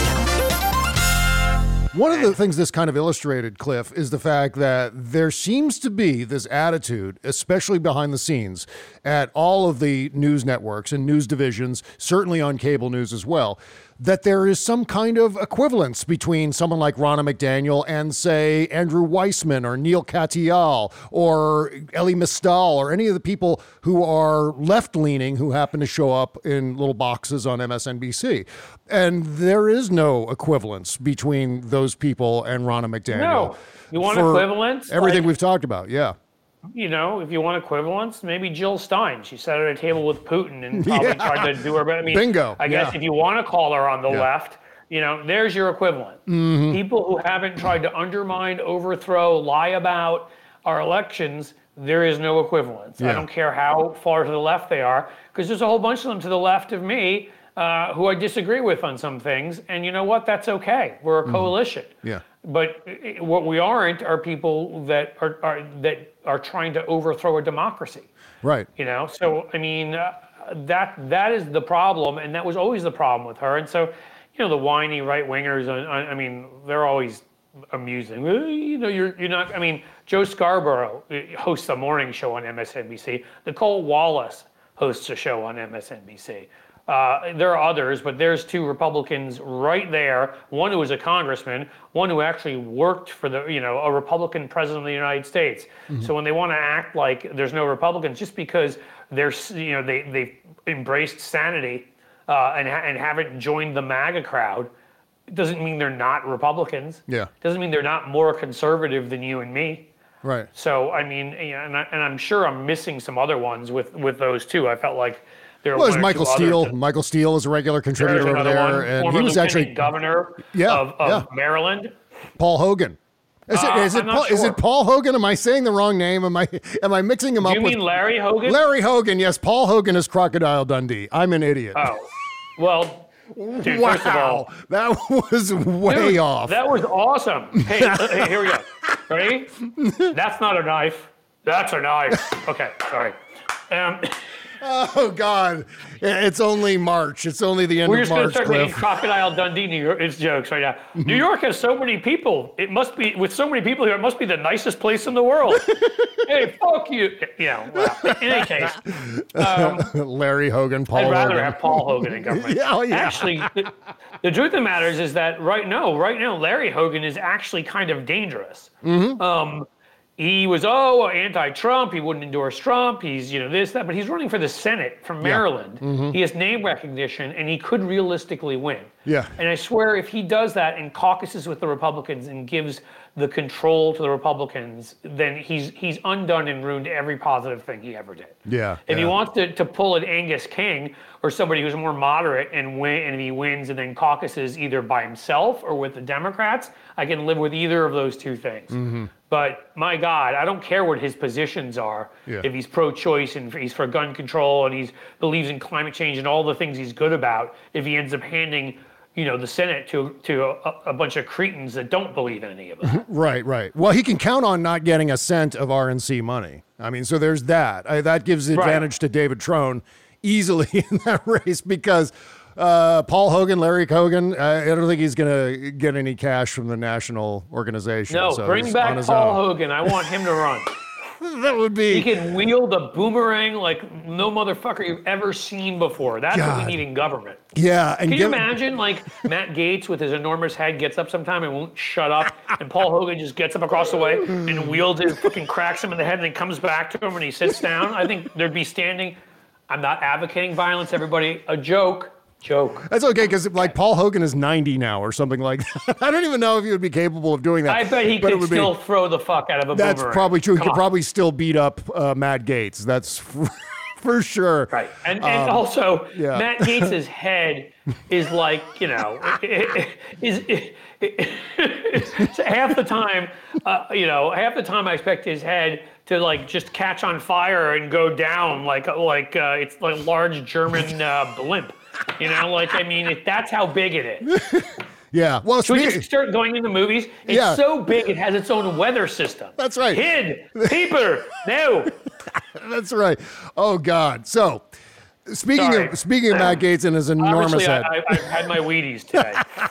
One of the things this kind of illustrated, Cliff, is the fact that there seems to be this attitude, especially behind the scenes, at all of the news networks and news divisions, certainly on cable news as well, that there is some kind of equivalence between someone like Ronna McDaniel and, say, Andrew Weissman or Neil Katyal or Elie Mystal or any of the people who are left-leaning who happen to show up in little boxes on M S N B C. And there is no equivalence between those people and Ronna McDaniel. No. You want equivalence? Everything like, we've talked about, yeah. You know, if you want equivalence, maybe Jill Stein. She sat at a table with Putin and probably Yeah. tried to do her better. I mean, Bingo. I guess Yeah. if you want to call her on the Yeah. left, you know, there's your equivalent. Mm-hmm. People who haven't tried to undermine, overthrow, lie about our elections, there is no equivalence. Yeah. I don't care how far to the left they are, because there's a whole bunch of them to the left of me uh, who I disagree with on some things. And you know what? That's okay. We're a coalition. Yeah. But what we aren't are people that are, are that are trying to overthrow a democracy. Right. You know, so I mean, uh, that that is the problem, and that was always the problem with her. And so, you know, the whiny right wingers. I, I mean, they're always amusing. You know, you're you're not. I mean, Joe Scarborough hosts a morning show on M S N B C. Nicole Wallace hosts a show on M S N B C. Uh, there are others, but there's two Republicans right there. One who was a congressman, one who actually worked for the, you know, a Republican president of the United States. Mm-hmm. So when they want to act like there's no Republicans, just because they're, you know, they they've embraced sanity uh, and and haven't joined the MAGA crowd, it doesn't mean they're not Republicans. Yeah. Doesn't mean they're not more conservative than you and me. Right. So I mean, you know, and I, and I'm sure I'm missing some other ones with with those two. I felt like. There well, there's Michael Steele. Michael Steele is a regular contributor over there, one, and former he was actually governor yeah, of, of yeah. Maryland. Paul Hogan. Is it, uh, is, it Paul, sure. is it Paul Hogan? Am I saying the wrong name? Am I am I mixing him Do up you with mean Larry Hogan? Larry Hogan? Yes, Paul Hogan is Crocodile Dundee. I'm an idiot. Oh, well, dude, wow, first of all, that was way dude, off. That was awesome. Hey, hey, here we go. Ready? That's not a knife. That's a knife. Okay, sorry. Um, Oh, God. It's only March. It's only the end We're of just going to March, start Cliff. making Crocodile Dundee New York it's jokes right now. New York has so many people. It must be, with so many people here, it must be the nicest place in the world. Hey, fuck you. You know, well, in any case. Um, Larry Hogan, Paul I'd rather Hogan. have Paul Hogan in government. Yeah, oh, yeah. Actually, the, the truth of the matter is, is that right now, right now, Larry Hogan is actually kind of dangerous. Mm-hmm. Um, he was, oh, anti-Trump. He wouldn't endorse Trump. He's, you know, this, that. But he's running for the Senate from Maryland. Yeah. Mm-hmm. He has name recognition, and he could realistically win. Yeah. And I swear, if he does that and caucuses with the Republicans and gives the control to the Republicans, then he's he's undone and ruined every positive thing he ever did. Yeah. If yeah. he wants to, to pull an Angus King or somebody who's more moderate and win, and he wins and then caucuses either by himself or with the Democrats, I can live with either of those two things. Mm-hmm. But my God, I don't care what his positions are. Yeah. If he's pro-choice and he's for gun control and he believes in climate change and all the things he's good about, if he ends up handing, you know, the Senate to to a, a bunch of cretins that don't believe in any of it. Right, right. Well, he can count on not getting a cent of R N C money. I mean, so there's that. I, that gives the advantage Right. to David Trone easily in that race because uh, Paul Hogan, Larry Hogan, uh, I don't think he's going to get any cash from the national organization. No, so bring he's on back his Paul own. Hogan. I want him to run. That would be. He can wield a boomerang like no motherfucker you've ever seen before. That's God. what we need in government. Yeah. And Can you give- imagine, like, Matt Gaetz with his enormous head gets up sometime and won't shut up, and Paul Hogan just gets up across the way and wields it, fucking cracks him in the head, and then comes back to him and he sits down? I think there'd be standing. I'm not advocating violence, everybody. A joke. Joke. That's okay, because like Paul Hogan is ninety now or something like that. I don't even know if he would be capable of doing that. I bet he but it could would be- still throw the fuck out of a That's boomerang. probably true. He Come could on. probably still beat up uh, Matt Gaetz. That's for, for sure. Right. And, and Um, also, yeah. Matt Gaetz's head is like, you know, is, is, half the time, uh, you know, half the time I expect his head to like just catch on fire and go down like like uh, it's like a large German uh, blimp. You know, like, I mean, it, that's how big it is. Yeah. Well, Should we speak- just start going into movies? It's Yeah. so big, it has its own weather system. That's right. Hid, peeper, no. That's right. Oh God. So, speaking Sorry. of speaking of Matt Gaetz and his enormous Obviously, head. I, I, I've had my Wheaties today.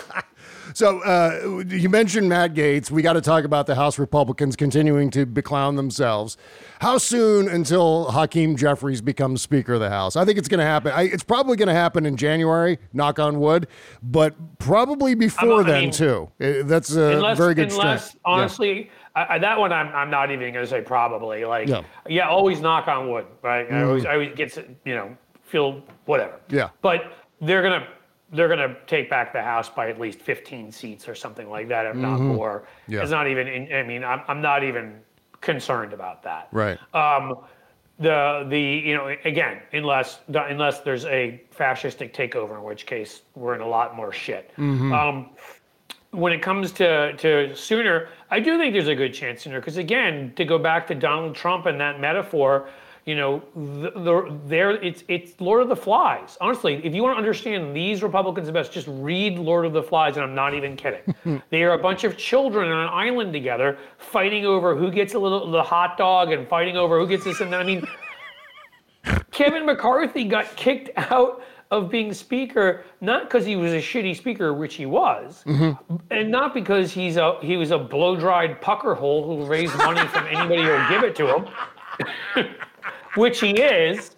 So uh, you mentioned Matt Gaetz. We got to talk about the House Republicans continuing to beclown themselves. How soon until Hakeem Jeffries becomes Speaker of the House? I think it's going to happen. I, it's probably going to happen in January, knock on wood, but probably before I'm- I then mean, too. Uh, That's a unless, very good unless strength. honestly, I, I, that one I'm, I'm not even going to say probably. Like, Yeah. yeah, always knock on wood, right? I Mm. always, I always get to, you know, feel whatever. Yeah. But they're gonna they're gonna take back the House by at least fifteen seats or something like that, if not Mhm. more. Yeah. It's not even. In, I mean, I'm I'm not even concerned about that. Right. Um, the the you know again unless unless there's a fascistic takeover, in which case we're in a lot more shit. Mhm. Um, when it comes to to sooner, I do think there's a good chance sooner because again, to go back to Donald Trump and that metaphor, you know, the, the, there it's it's Lord of the Flies. Honestly, if you want to understand these Republicans the best, just read Lord of the Flies, and I'm not even kidding. They are a bunch of children on an island together, fighting over who gets a little the hot dog and fighting over who gets this and that. I mean, Kevin McCarthy got kicked out of being speaker not because he was a shitty speaker, which he was, and not because he's a he was a blow-dried pucker hole who raised money from anybody who'll give it to him. Which he is.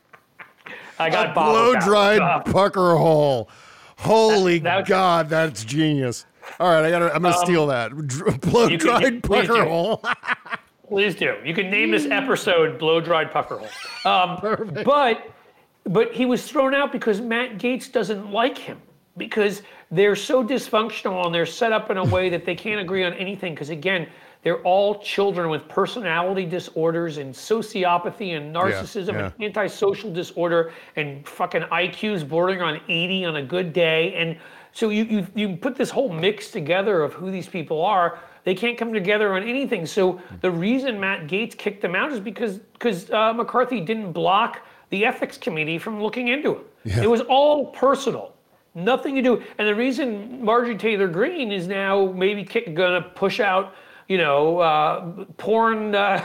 I got a bottled down. blow-dried Uh, pucker hole. Holy That- that was- God, that's genius. All right, I gotta. I'm gonna Um, steal that. Dr- you Blow-dried can- please pucker do. hole. Please do. You can name this episode "Blow-Dried Pucker Hole." Um, but but he was thrown out because Matt Gaetz doesn't like him because they're so dysfunctional and they're set up in a way that they can't agree on anything. Because again, they're all children with personality disorders and sociopathy and narcissism yeah. and antisocial disorder and fucking I Qs bordering on eighty on a good day. And so you you you put this whole mix together of who these people are. They can't come together on anything. So the reason Matt Gaetz kicked them out is because because uh, McCarthy didn't block the ethics committee from looking into him. Yeah. It was all personal, nothing to do. And the reason Marjorie Taylor Greene is now maybe kick, gonna push out, you know, uh, porn, uh,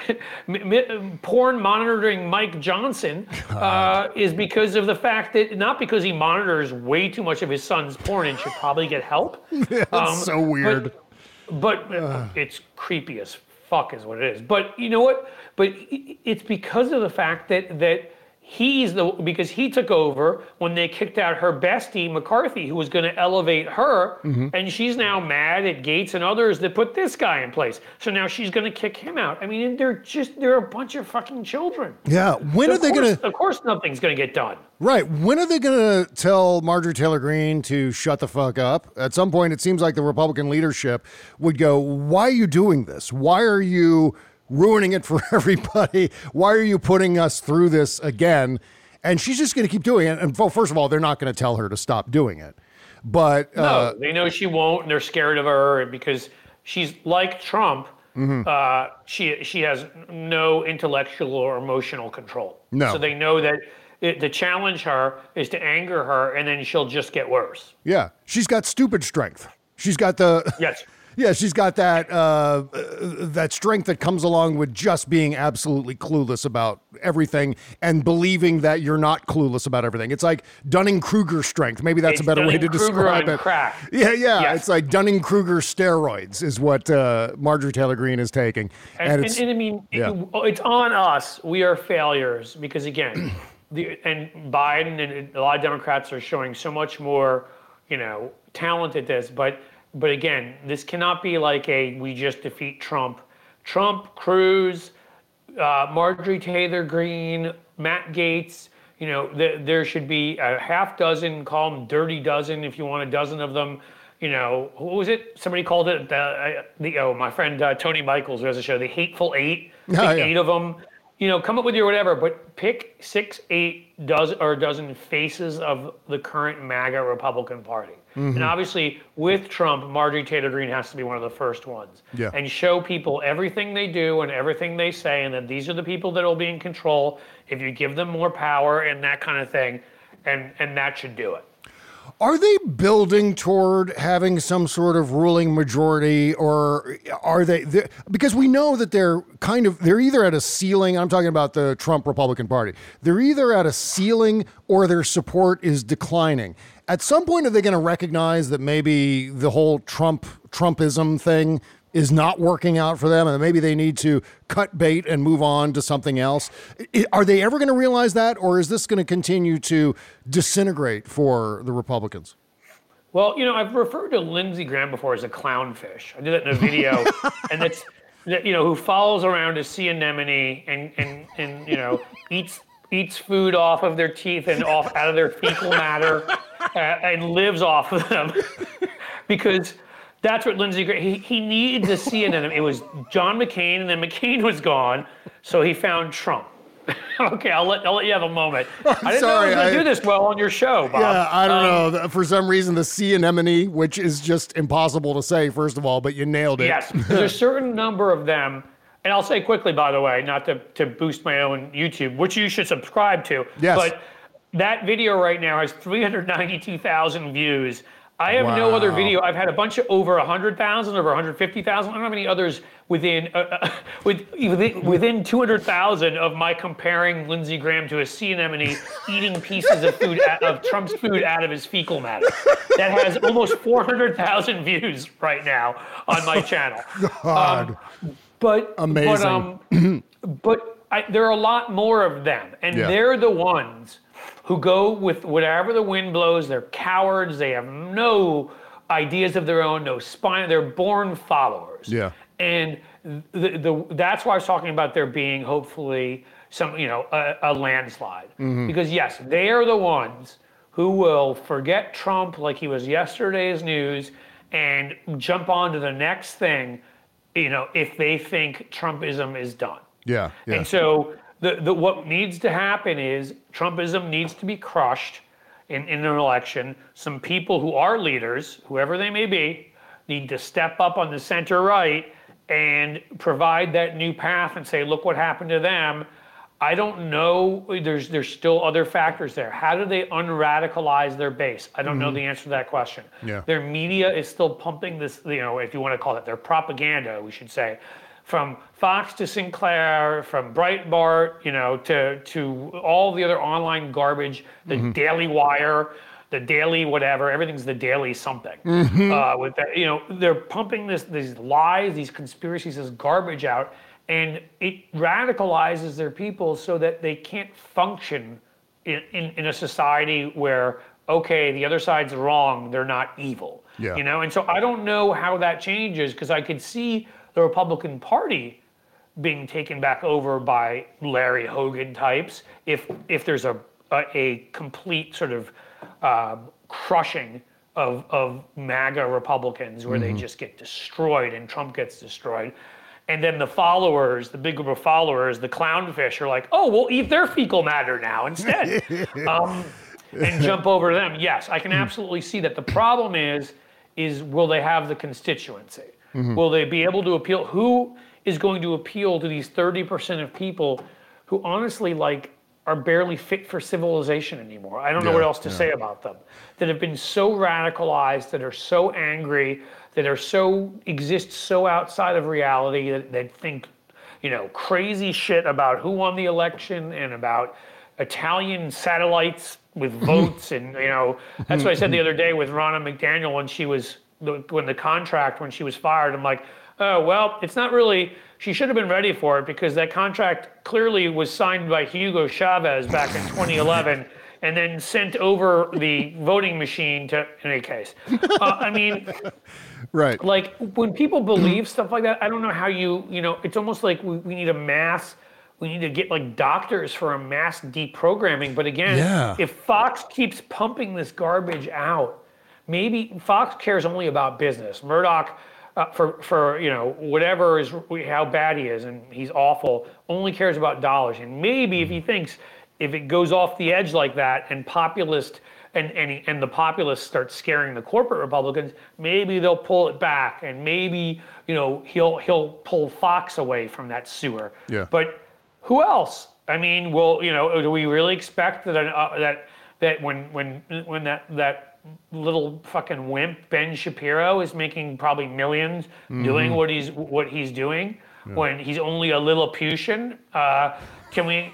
porn monitoring Mike Johnson uh, is because of the fact that, not because he monitors way too much of his son's porn and should probably get help. Yeah, that's um, so weird. But, but uh. it's creepy as fuck is what it is. But you know what? But it's because of the fact that that he's the, because he took over when they kicked out her bestie, McCarthy, who was going to elevate her, mm-hmm. and she's now mad at Gates and others that put this guy in place. So now she's going to kick him out. I mean, they're just, they're a bunch of fucking children. Yeah, when so are they going to... Of course nothing's going to get done. Right, when are they going to tell Marjorie Taylor Greene to shut the fuck up? At some point, it seems like the Republican leadership would go, why are you doing this? Why are you ruining it for everybody? Why are you putting us through this again? And she's just going to keep doing it. And well, first of all, they're not going to tell her to stop doing it. But uh, no, they know she won't, and they're scared of her because she's like Trump. Mm-hmm. Uh, she she has no intellectual or emotional control. No. So they know that it, to challenge her is to anger her, and then she'll just get worse. Yeah, she's got stupid strength. She's got the yes. Yeah, she's got that uh, that strength that comes along with just being absolutely clueless about everything and believing that you're not clueless about everything. It's like Dunning-Kruger strength. Maybe that's it's a better way to describe it. Crack. Yeah, yeah. Yes. It's like Dunning-Kruger steroids is what uh, Marjorie Taylor Greene is taking. And, and, it's, and, and I mean, yeah. it, it's on us. We are failures because, again, the, and Biden and a lot of Democrats are showing so much more, you know, talent at this, but But again, this cannot be like a, we just defeat Trump. Trump, Cruz, uh, Marjorie Taylor Greene, Matt Gates, you know, th- there should be a half dozen, call them dirty dozen if you want a dozen of them. You know, what was it? Somebody called it, the, the oh, my friend uh, Tony Michaels, who has a show, The Hateful Eight. Pick oh, yeah. eight of them. You know, come up with your whatever, but pick six, eight dozen or a dozen faces of the current MAGA Republican Party. Mm-hmm. And obviously, with Trump, Marjorie Taylor Greene has to be one of the first ones. Yeah. And show people everything they do and everything they say, and that these are the people that will be in control if you give them more power and that kind of thing. And, and that should do it. Are they building toward having some sort of ruling majority, or are they, because we know that they're kind of, they're either at a ceiling, I'm talking about the Trump Republican Party, they're either at a ceiling or their support is declining. At some point, are they going to recognize that maybe the whole Trump, Trumpism thing is not working out for them, and maybe they need to cut bait and move on to something else? Are they ever going to realize that, or is this going to continue to disintegrate for the Republicans? Well, you know, I've referred to Lindsey Graham before as a clownfish. I did that in a video, and that's, you know, who follows around a sea anemone and, and, and you know, eats eats food off of their teeth and off out of their fecal matter uh, and lives off of them because that's what Lindsey Graham, he, he needed to see it in him. It was John McCain, and then McCain was gone, so he found Trump. Okay, I'll let I'll let you have a moment. I didn't Sorry, know I was going to I, do this well on your show, Bob. Yeah, I don't um, know. For some reason, the sea anemone, which is just impossible to say, first of all, but you nailed it. Yes, there's a certain number of them. And I'll say quickly, by the way, not to, to boost my own YouTube, which you should subscribe to. Yes. But that video right now has three hundred ninety-two thousand views. I have wow. no other video. I've had a bunch of over one hundred thousand, over one hundred fifty thousand. I don't have any others within uh, uh, with, within, within two hundred thousand of my comparing Lindsey Graham to a sea anemone eating pieces of food, out, of Trump's food out of his fecal matter. That has almost four hundred thousand views right now on my channel. God. Um, But amazing. But, um, but I, there are a lot more of them, and yeah. they're the ones who go with whatever the wind blows. They're cowards. They have no ideas of their own, no spine. They're born followers. Yeah. And the, the that's why I was talking about there being hopefully some, you know, a, a landslide. Mm-hmm. Because yes, they are the ones who will forget Trump like he was yesterday's news and jump on to the next thing, you know, if they think Trumpism is done. Yeah, yeah. And so the, the what needs to happen is Trumpism needs to be crushed in, in an election. Some people who are leaders, whoever they may be, need to step up on the center right and provide that new path and say, look what happened to them. I don't know. There's there's still other factors there. How do they unradicalize their base? I don't know the answer to that question. Yeah. Their media is still pumping this, you know, if you want to call it their propaganda, we should say, from Fox to Sinclair, from Breitbart, you know, to to all the other online garbage, the Mm-hmm. Daily Wire, the Daily whatever, everything's the Daily something. Mhm. Uh, with that, you know, they're pumping this these lies, these conspiracies, this garbage out. And it radicalizes their people so that they can't function in, in, in a society where, okay, the other side's wrong, they're not evil. Yeah. You know, and so I don't know how that changes, because I could see the Republican Party being taken back over by Larry Hogan types if if there's a a, a complete sort of uh, crushing of of MAGA Republicans where they Mhm. just get destroyed and Trump gets destroyed. And then the followers, the big group of followers, the clownfish are like, oh, we'll eat their fecal matter now instead. um, and jump over to them. Yes, I can absolutely see that. The problem is, is will they have the constituency? Mhm. Will they be able to appeal? Who is going to appeal to these thirty percent of people who honestly like are barely fit for civilization anymore? I don't know Yeah, what else to yeah. say about them. That have been so radicalized, that are so angry, that are so exist so outside of reality, that, that think, you know, crazy shit about who won the election and about Italian satellites with votes. And, you know, that's what I said the other day with Ronna McDaniel when she was, when the contract, when she was fired. I'm like, oh, well, it's not really, she should have been ready for it, because that contract clearly was signed by Hugo Chavez back in twenty eleven and then sent over the voting machine to, in any case. Uh, I mean, Right. like when people believe stuff like that, I don't know how you, you know, it's almost like we, we need a mass, we need to get like doctors for a mass deprogramming. But again, Yeah. if Fox keeps pumping this garbage out, maybe Fox cares only about business. Murdoch, uh, for, for, you know, whatever is, how bad he is, and he's awful, only cares about dollars. And maybe if he thinks, if it goes off the edge like that and populist, and, and, he, and the populists start scaring the corporate Republicans, maybe they'll pull it back, and maybe, you know, he'll he'll pull Fox away from that sewer. Yeah. But who else? I mean, well, you know, do we really expect that uh, that that when when when that that little fucking wimp Ben Shapiro is making probably millions Mhm. doing what he's what he's doing, Yeah. when he's only a Lilliputian? Uh, can we?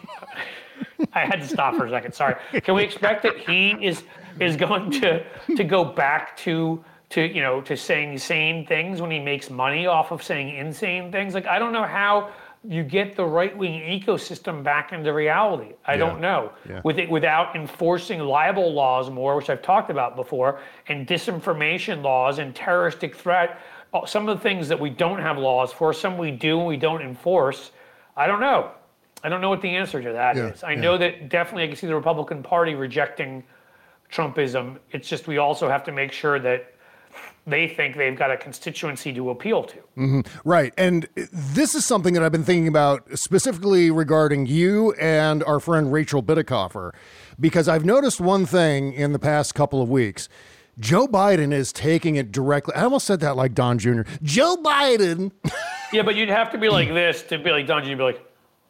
I had to stop for a second. Sorry. Can we expect that he is is going to to go back to to you know to saying sane things when he makes money off of saying insane things? Like, I don't know how you get the right wing ecosystem back into reality. I Yeah. don't know Yeah. with it without enforcing libel laws more, which I've talked about before, and disinformation laws and terroristic threat. uh, Some of the things that we don't have laws for, some we do and we don't enforce. I don't know. I don't know what the answer to that is. Yeah, I yeah. know that definitely I can see the Republican Party rejecting Trumpism. It's just we also have to make sure that they think they've got a constituency to appeal to. Mhm. Right. And this is something that I've been thinking about specifically regarding you and our friend Rachel Bitecofer, because I've noticed one thing in the past couple of weeks. Joe Biden is taking it directly. I almost said that like Don Junior Joe Biden. Yeah, but you'd have to be like this to be like Don. You'd be like,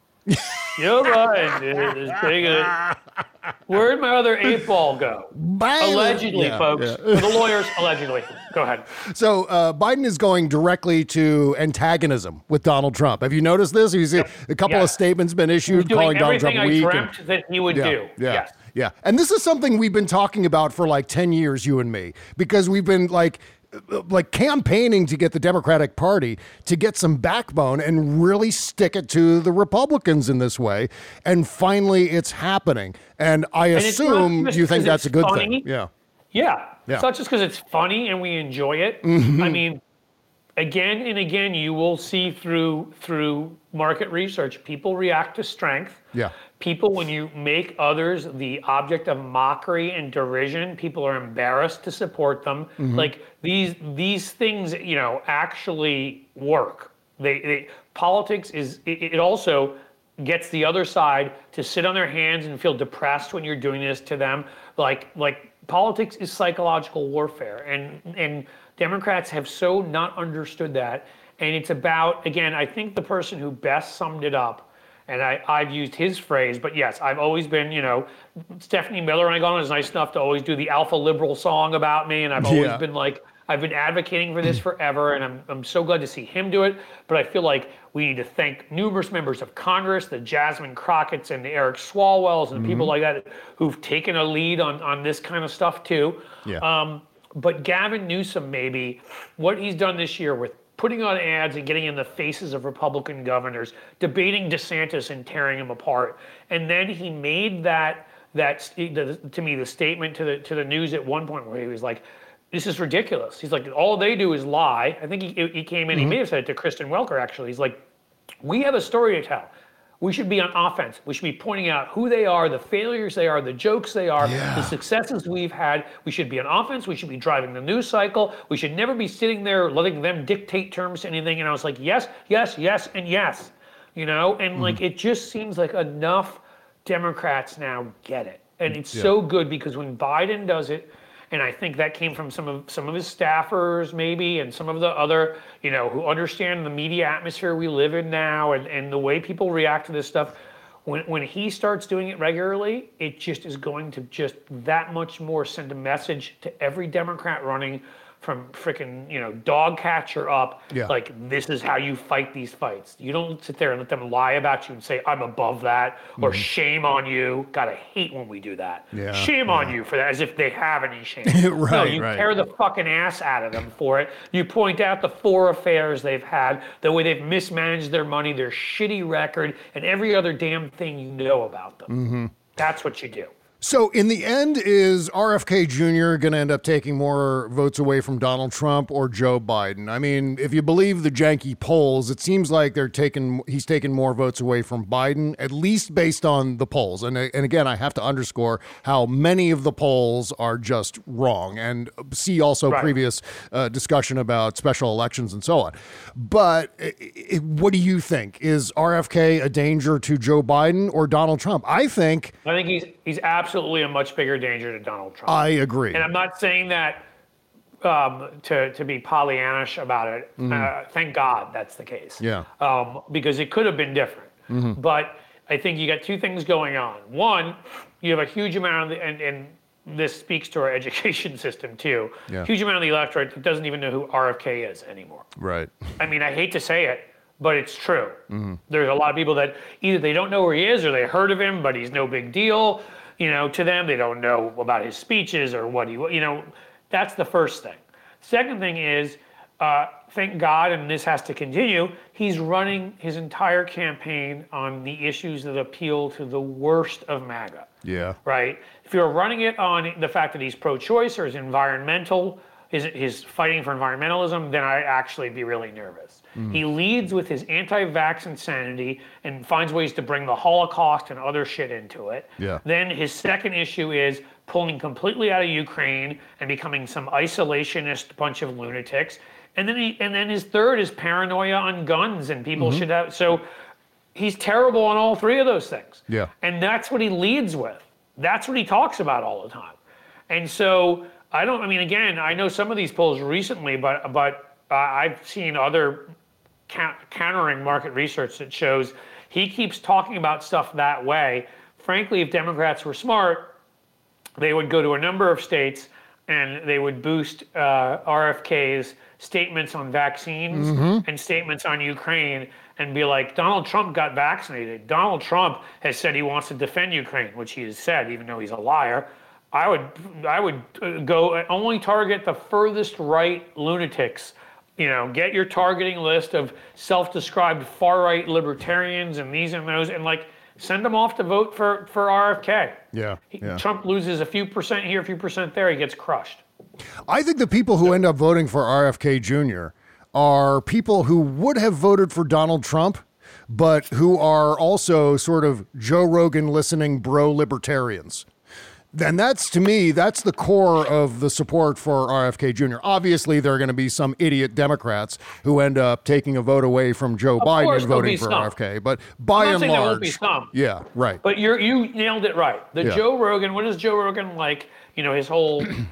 Joe Biden is taking it. Where'd my other eight ball go? Biden. Allegedly, Yeah, folks. yeah. For the lawyers, allegedly. Go ahead. So uh, Biden is going directly to antagonism with Donald Trump. Have you noticed this? He's a couple Yeah. of statements been He's issued doing calling Donald everything Trump I weak. dreamt that he would yeah, do. Yeah, Yes. yeah. And this is something we've been talking about for like ten years, you and me, because we've been like like campaigning to get the Democratic Party to get some backbone and really stick it to the Republicans in this way. And finally it's happening. And I And it's not assume just you think 'cause that's a it's good funny. thing. Yeah. Yeah. Yeah. It's not just because it's funny and we enjoy it. Mhm. I mean, again and again, you will see through through market research, people react to strength. Yeah. People, when you make others the object of mockery and derision, people are embarrassed to support them. Mhm. Like these these things, you know, actually work. They, they politics is it, it also gets the other side to sit on their hands and feel depressed when you're doing this to them. Like like politics is psychological warfare, and and Democrats have so not understood that. And it's about, again, I think the person who best summed it up And I, I've used his phrase, but yes, I've always been, you know, Stephanie Miller and I gone is nice enough to always do the alpha liberal song about me. And I've always Yeah. been like, I've been advocating for this forever, and I'm I'm so glad to see him do it. But I feel like we need to thank numerous members of Congress, the Jasmine Crockett's and the Eric Swalwells and people Mhm. like that who've taken a lead on, on this kind of stuff too. Yeah. Um, but Gavin Newsom, maybe, what he's done this year with putting on ads and getting in the faces of Republican governors, debating DeSantis and tearing him apart. And then he made that, that the, to me, the statement to the to the news at one point where he was like, this is ridiculous. He's like, all they do is lie. I think he, he came in, he Mhm. may have said it to Kristen Welker, actually. He's like, we have a story to tell. We should be on offense. We should be pointing out who they are, the failures they are, the jokes they are, Yeah. the successes we've had. We should be on offense. We should be driving the news cycle. We should never be sitting there letting them dictate terms to anything. And I was like, yes, yes, yes, and yes. You know, and like, it just seems like enough Democrats now get it. And it's Yeah. so good because when Biden does it, and I think that came from some of some of his staffers, maybe, and some of the other, you know, who understand the media atmosphere we live in now and, and the way people react to this stuff. When when he starts doing it regularly, it just is going to just that much more send a message to every Democrat running from freaking, you know, dog catcher up. Yeah. Like, this is how you fight these fights. You don't sit there and let them lie about you and say, I'm above that, or Mhm. shame on you. God, I hate when we do that. Yeah, Shame on you for that, as if they have any shame. Right, no, you right. tear the fucking ass out of them for it. You point out the four affairs they've had, the way they've mismanaged their money, their shitty record, and every other damn thing you know about them. Mhm. That's what you do. So in the end, is R F K Junior going to end up taking more votes away from Donald Trump or Joe Biden? I mean, if you believe the janky polls, it seems like they're taking he's taking more votes away from Biden, at least based on the polls. And, and again, I have to underscore how many of the polls are just wrong, and see also Right. previous uh, discussion about special elections and so on. But i i what do you think? Is R F K a danger to Joe Biden or Donald Trump? I think I think he's he's absolutely a much bigger danger to Donald Trump. I agree. And I'm not saying that um, to to be Pollyannish about it. Mhm. Uh, thank God that's the case. Yeah. Um, because it could have been different. Mhm. But I think you got two things going on. One, you have a huge amount of the, and, and this speaks to our education system too. Yeah. Huge amount of the electorate that doesn't even know who R F K is anymore. Right. I mean, I hate to say it, but it's true. Mhm. There's a lot of people that either they don't know where he is or they heard of him, but he's no big deal. You know, to them, they don't know about his speeches or what he, you know, that's the first thing. Second thing is, uh, thank God, and this has to continue, he's running his entire campaign on the issues that appeal to the worst of MAGA, Yeah. right? If you're running it on the fact that he's pro-choice or is environmental, is his fighting for environmentalism, then I'd actually be really nervous. Mhm. He leads with his anti-vax insanity and finds ways to bring the Holocaust and other shit into it. Yeah. Then his second issue is pulling completely out of Ukraine and becoming some isolationist bunch of lunatics. And then he, and then his third is paranoia on guns and people Mhm. should have. So he's terrible on all three of those things. Yeah. And that's what he leads with. That's what he talks about all the time. And so I don't, I mean, again, I know some of these polls recently, but but uh, I've seen other ca- countering market research that shows he keeps talking about stuff that way. Frankly, if Democrats were smart, they would go to a number of states and they would boost uh, R F K's statements on vaccines Mhm. and statements on Ukraine and be like, Donald Trump got vaccinated. Donald Trump has said he wants to defend Ukraine, which he has said, even though he's a liar. I would, I would uh, go only target the furthest right lunatics. You know, get your targeting list of self-described far-right libertarians and these and those, and like send them off to vote for for R F K. Yeah. He- yeah. Trump loses a few percent here, a few percent there, he gets crushed. I think the people who end up voting for R F K Junior are people who would have voted for Donald Trump, but who are also sort of Joe Rogan listening bro libertarians. And that's, to me, that's the core of the support for R F K Junior Obviously, there are going to be some idiot Democrats who end up taking a vote away from Joe Of Biden course and there'll voting be for some. R F K. But by I'm not and saying there won't be large, some. yeah, right. But you're, you nailed it right. The Yeah. Joe Rogan, what is Joe Rogan like? You know, his whole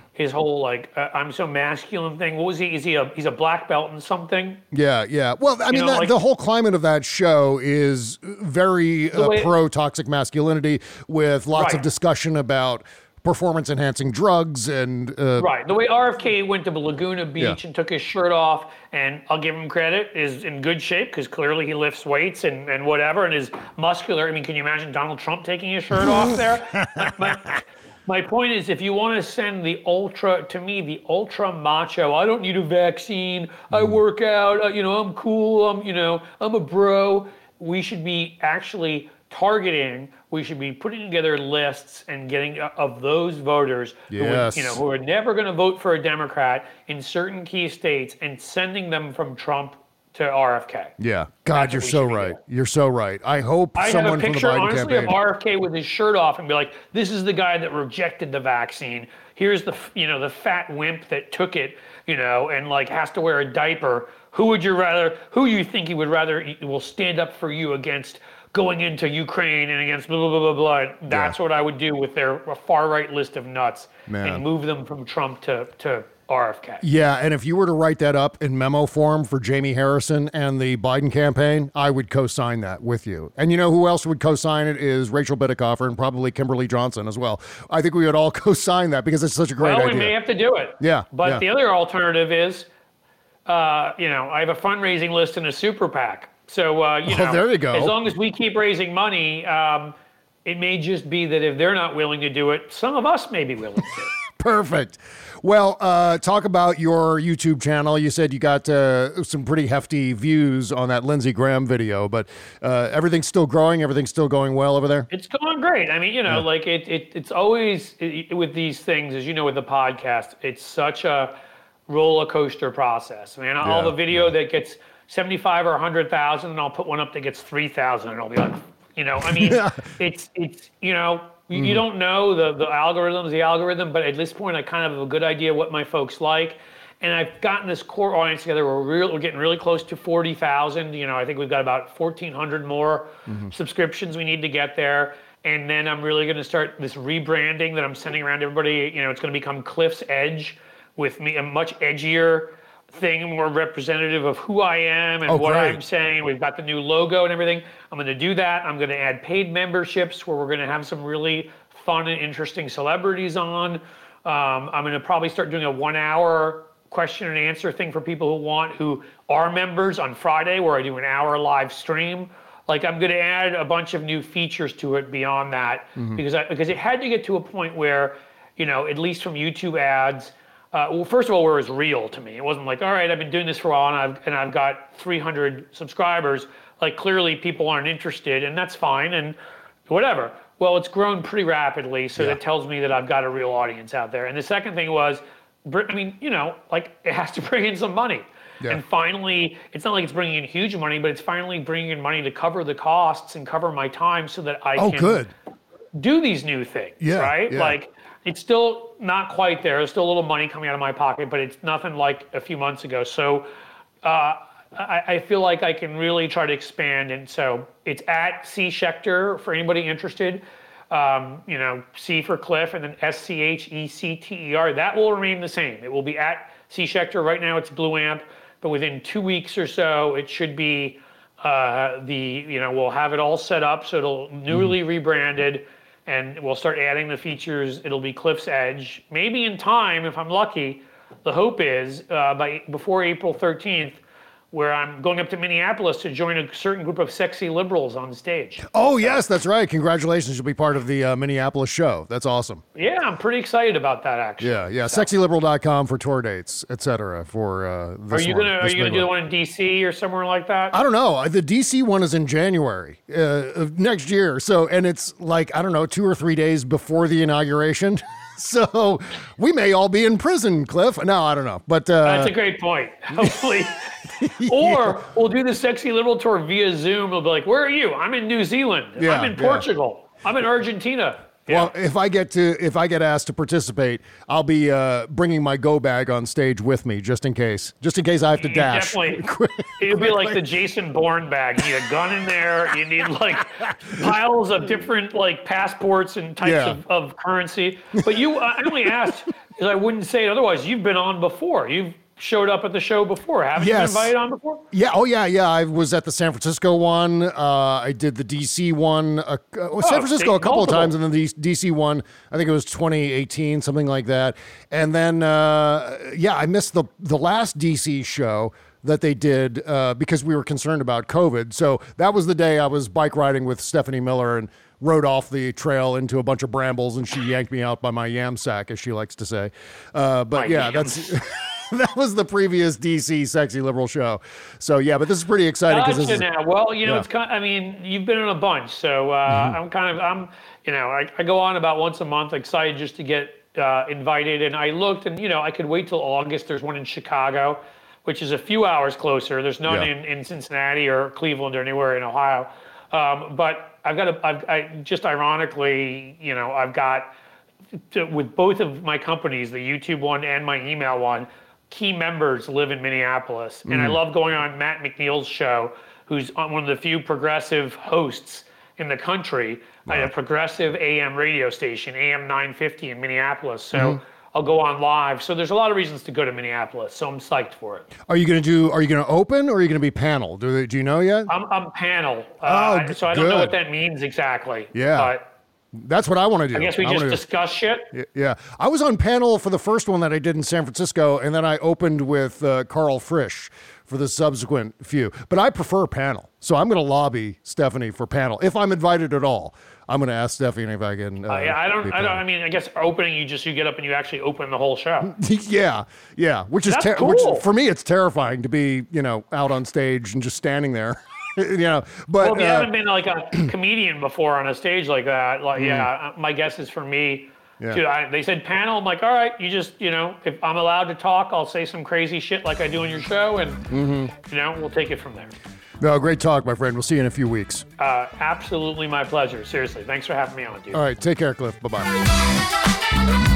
his whole like uh, I'm so masculine thing. What was he? Is he a he's a black belt in something? Yeah, yeah. Well, I You mean, know, that, like- the whole climate of that show is very The uh, way- pro toxic masculinity, with lots of Right. discussion about performance enhancing drugs and uh, Right. The way R F K went to Laguna Beach Yeah. and took his shirt off, and I'll give him credit, is in good shape because clearly he lifts weights and, and whatever, and is muscular. I mean, can you imagine Donald Trump taking his shirt off there? My, my, my point is, if you want to send the ultra, to me, the ultra macho, I don't need a vaccine, I work out, uh, you know, I'm cool, I'm, you know, I'm a bro. We should be actually targeting, we should be putting together lists and getting uh, of those voters who, Yes. would, you know, who are never going to vote for a Democrat in certain key states and sending them from Trump to R F K. yeah. God, That's you're what we so should be right. doing. You're so right. I hope I have someone a from the picture, Biden honestly, campaign. of R F K with his shirt off and be like, this is the guy that rejected the vaccine. Here's the, f- you know, the fat wimp that took it, you know, and like has to wear a diaper. Who would you rather, who you think he would rather, will stand up for you against going into Ukraine and against blah, blah, blah, blah, blah. That's what I would do with their far right list of nuts Man. and move them from Trump to, to R F K. Yeah, and if you were to write that up in memo form for Jamie Harrison and the Biden campaign, I would co-sign that with you. And you know who else would co-sign it is Rachel Bidikofer and probably Kimberly Johnson as well. I think we would all co-sign that because it's such a great well, idea. we may have to do it. Yeah, But yeah. the other alternative is, uh, you know, I have a fundraising list and a super PAC. So, uh, you Oh, know, there you go. as long as we keep raising money, um, it may just be that if they're not willing to do it, some of us may be willing to. Perfect. Well, uh, talk about your YouTube channel. You said you got uh, some pretty hefty views on that Lindsey Graham video, but uh, everything's still growing. Everything's still going well over there. It's going great. I mean, you know, Yeah. like it, it, it's always it, with these things, as you know, with the podcast, it's such a roller coaster process, man. All Yeah, the video that gets seventy-five or a hundred thousand, and I'll put one up that gets three thousand, and I'll be like, you know, I mean, Yeah. it's it's you know. You, Mhm. you don't know the the algorithms, the algorithm, but at this point, I kind of have a good idea what my folks like, and I've gotten this core audience together. We're real, we're getting really close to forty thousand. You know, I think we've got about fourteen hundred more Mhm. subscriptions we need to get there, and then I'm really going to start this rebranding that I'm sending around to everybody. You know, it's going to become Cliff's Edge with me, a much edgier thing, more representative of who I am and Oh, what great. I'm saying. We've got the new logo and everything. I'm going to do that. I'm going to add paid memberships where we're going to have some really fun and interesting celebrities on. Um, I'm going to probably start doing a one hour question and answer thing for people who want, who are members on Friday, where I do an hour live stream. Like I'm going to add a bunch of new features to it beyond that Mhm. because I, because it had to get to a point where, you know, at least from YouTube ads, Uh, well, first of all, where it was real to me. It wasn't like, all right, I've been doing this for a while and I've, and I've got three hundred subscribers. Like clearly people aren't interested, and that's fine and whatever. Well, it's grown pretty rapidly, so that tells me that I've got a real audience out there. And the second thing was, br- I mean, you know, like it has to bring in some money. Yeah. And finally, it's not like it's bringing in huge money, but it's finally bringing in money to cover the costs and cover my time so that I Oh, can good. do these new things, Yeah, right? yeah. Like it's still not quite there. There's still a little money coming out of my pocket, but it's nothing like a few months ago. So uh, I, I feel like I can really try to expand. And so it's at C Schechter for anybody interested. Um, you know, C for Cliff and then S C H E C T E R. That will remain the same. It will be at C Schechter. Right now it's Blue Amp, but within two weeks or so, it should be uh, the, you know, we'll have it all set up. So it'll newly rebranded and we'll start adding the features. It'll be Cliff's Edge. Maybe in time, if I'm lucky, the hope is uh, by before April thirteenth, where I'm going up to Minneapolis to join a certain group of sexy liberals on stage. Oh, yes, that's right. Congratulations. You'll be part of the uh, Minneapolis show. That's awesome. Yeah, I'm pretty excited about that, actually. Yeah, yeah. sexy liberal dot com for tour dates, et cetera. For uh, this Are you one, gonna Are this you gonna big do the one. one in D C or somewhere like that? I don't know. The D C one is in January uh, of next year. So, and it's like, I don't know, two or three days before the inauguration. So we may all be in prison, Cliff. No, I don't know. But uh, That's a great point. Hopefully. Or we'll do the sexy liberal tour via Zoom. We'll be like, where are you? I'm in New Zealand. Yeah, I'm in yeah. Portugal. I'm in Argentina. well, if I get to, if I get asked to participate, I'll be uh, bringing my go bag on stage with me, just in case, just in case I have to You dash. Definitely. It would be like the Jason Bourne bag. You need a gun in there. You need like piles of different like passports and types Yeah. of, of currency. But you, I only asked, because I wouldn't say it otherwise. You've been on before. You've showed up at the show before. Haven't Yes. you been invited on before? Yeah. Oh, yeah. Yeah. I was at the San Francisco one. Uh, I did the D C one. Uh, well, San Oh, Francisco see, a couple multiple. of times, and then the D C one. I think it was twenty eighteen, something like that. And then, uh, yeah, I missed the the last D C show that they did uh, because we were concerned about COVID. So that was the day I was bike riding with Stephanie Miller and rode off the trail into a bunch of brambles, and she yanked me out by my yam sack, as she likes to say. Uh, but My yeah, yams. that's that was the previous D C Sexy Liberal show. So yeah, but this is pretty exciting because Gotcha this is now. Well, you know, yeah. it's kind. I mean, you've been in a bunch, so uh, Mm-hmm. I'm kind of. I'm. You know, I, I go on about once a month, excited just to get uh, invited. And I looked, and you know, I could wait till August. There's one in Chicago, which is a few hours closer. There's none Yeah. in, in Cincinnati or Cleveland or anywhere in Ohio. Um, but I've got a. I've, I just ironically, you know, I've got to, with both of my companies, the YouTube one and my email one. Key members live in Minneapolis, and I Mm. love going on Matt McNeil's show, who's on one of the few progressive hosts in the country at a progressive A M radio station, A M nine fifty in Minneapolis. So Mhm. I'll go on live. So there's a lot of reasons to go to Minneapolis. So I'm psyched for it. Are you going to do? Are you going to open, or are you going to be panel? Do they, do you know yet? I'm, I'm panel, Oh, uh, g- so I don't know good. what that means exactly. Yeah. but That's what I want to do. I guess we I just wanna do- discuss shit. Y- Yeah, I was on panel for the first one that I did in San Francisco, and then I opened with uh, Carl Frisch for the subsequent few. But I prefer panel, so I'm going to lobby Stephanie for panel if I'm invited at all. I'm going to ask Stephanie if I can. Uh, Uh, yeah, I don't. be I don't. panel. I mean, I guess opening, you just you get up and you actually open the whole show. yeah, yeah. Which is That's ter- cool. which for me, it's terrifying to be, you know, out on stage and just standing there. you know, but Well, if you uh, haven't been like a comedian before on a stage like that, like yeah, my guess is for me. Yeah. To, I, they said panel. I'm like, all right, you just you know, if I'm allowed to talk, I'll say some crazy shit like I do on your show, and Mhm. you know, we'll take it from there. no, great talk, my friend. We'll see you in a few weeks. Uh, absolutely my pleasure. Seriously, thanks for having me on, dude. All right, take care, Cliff. Bye bye.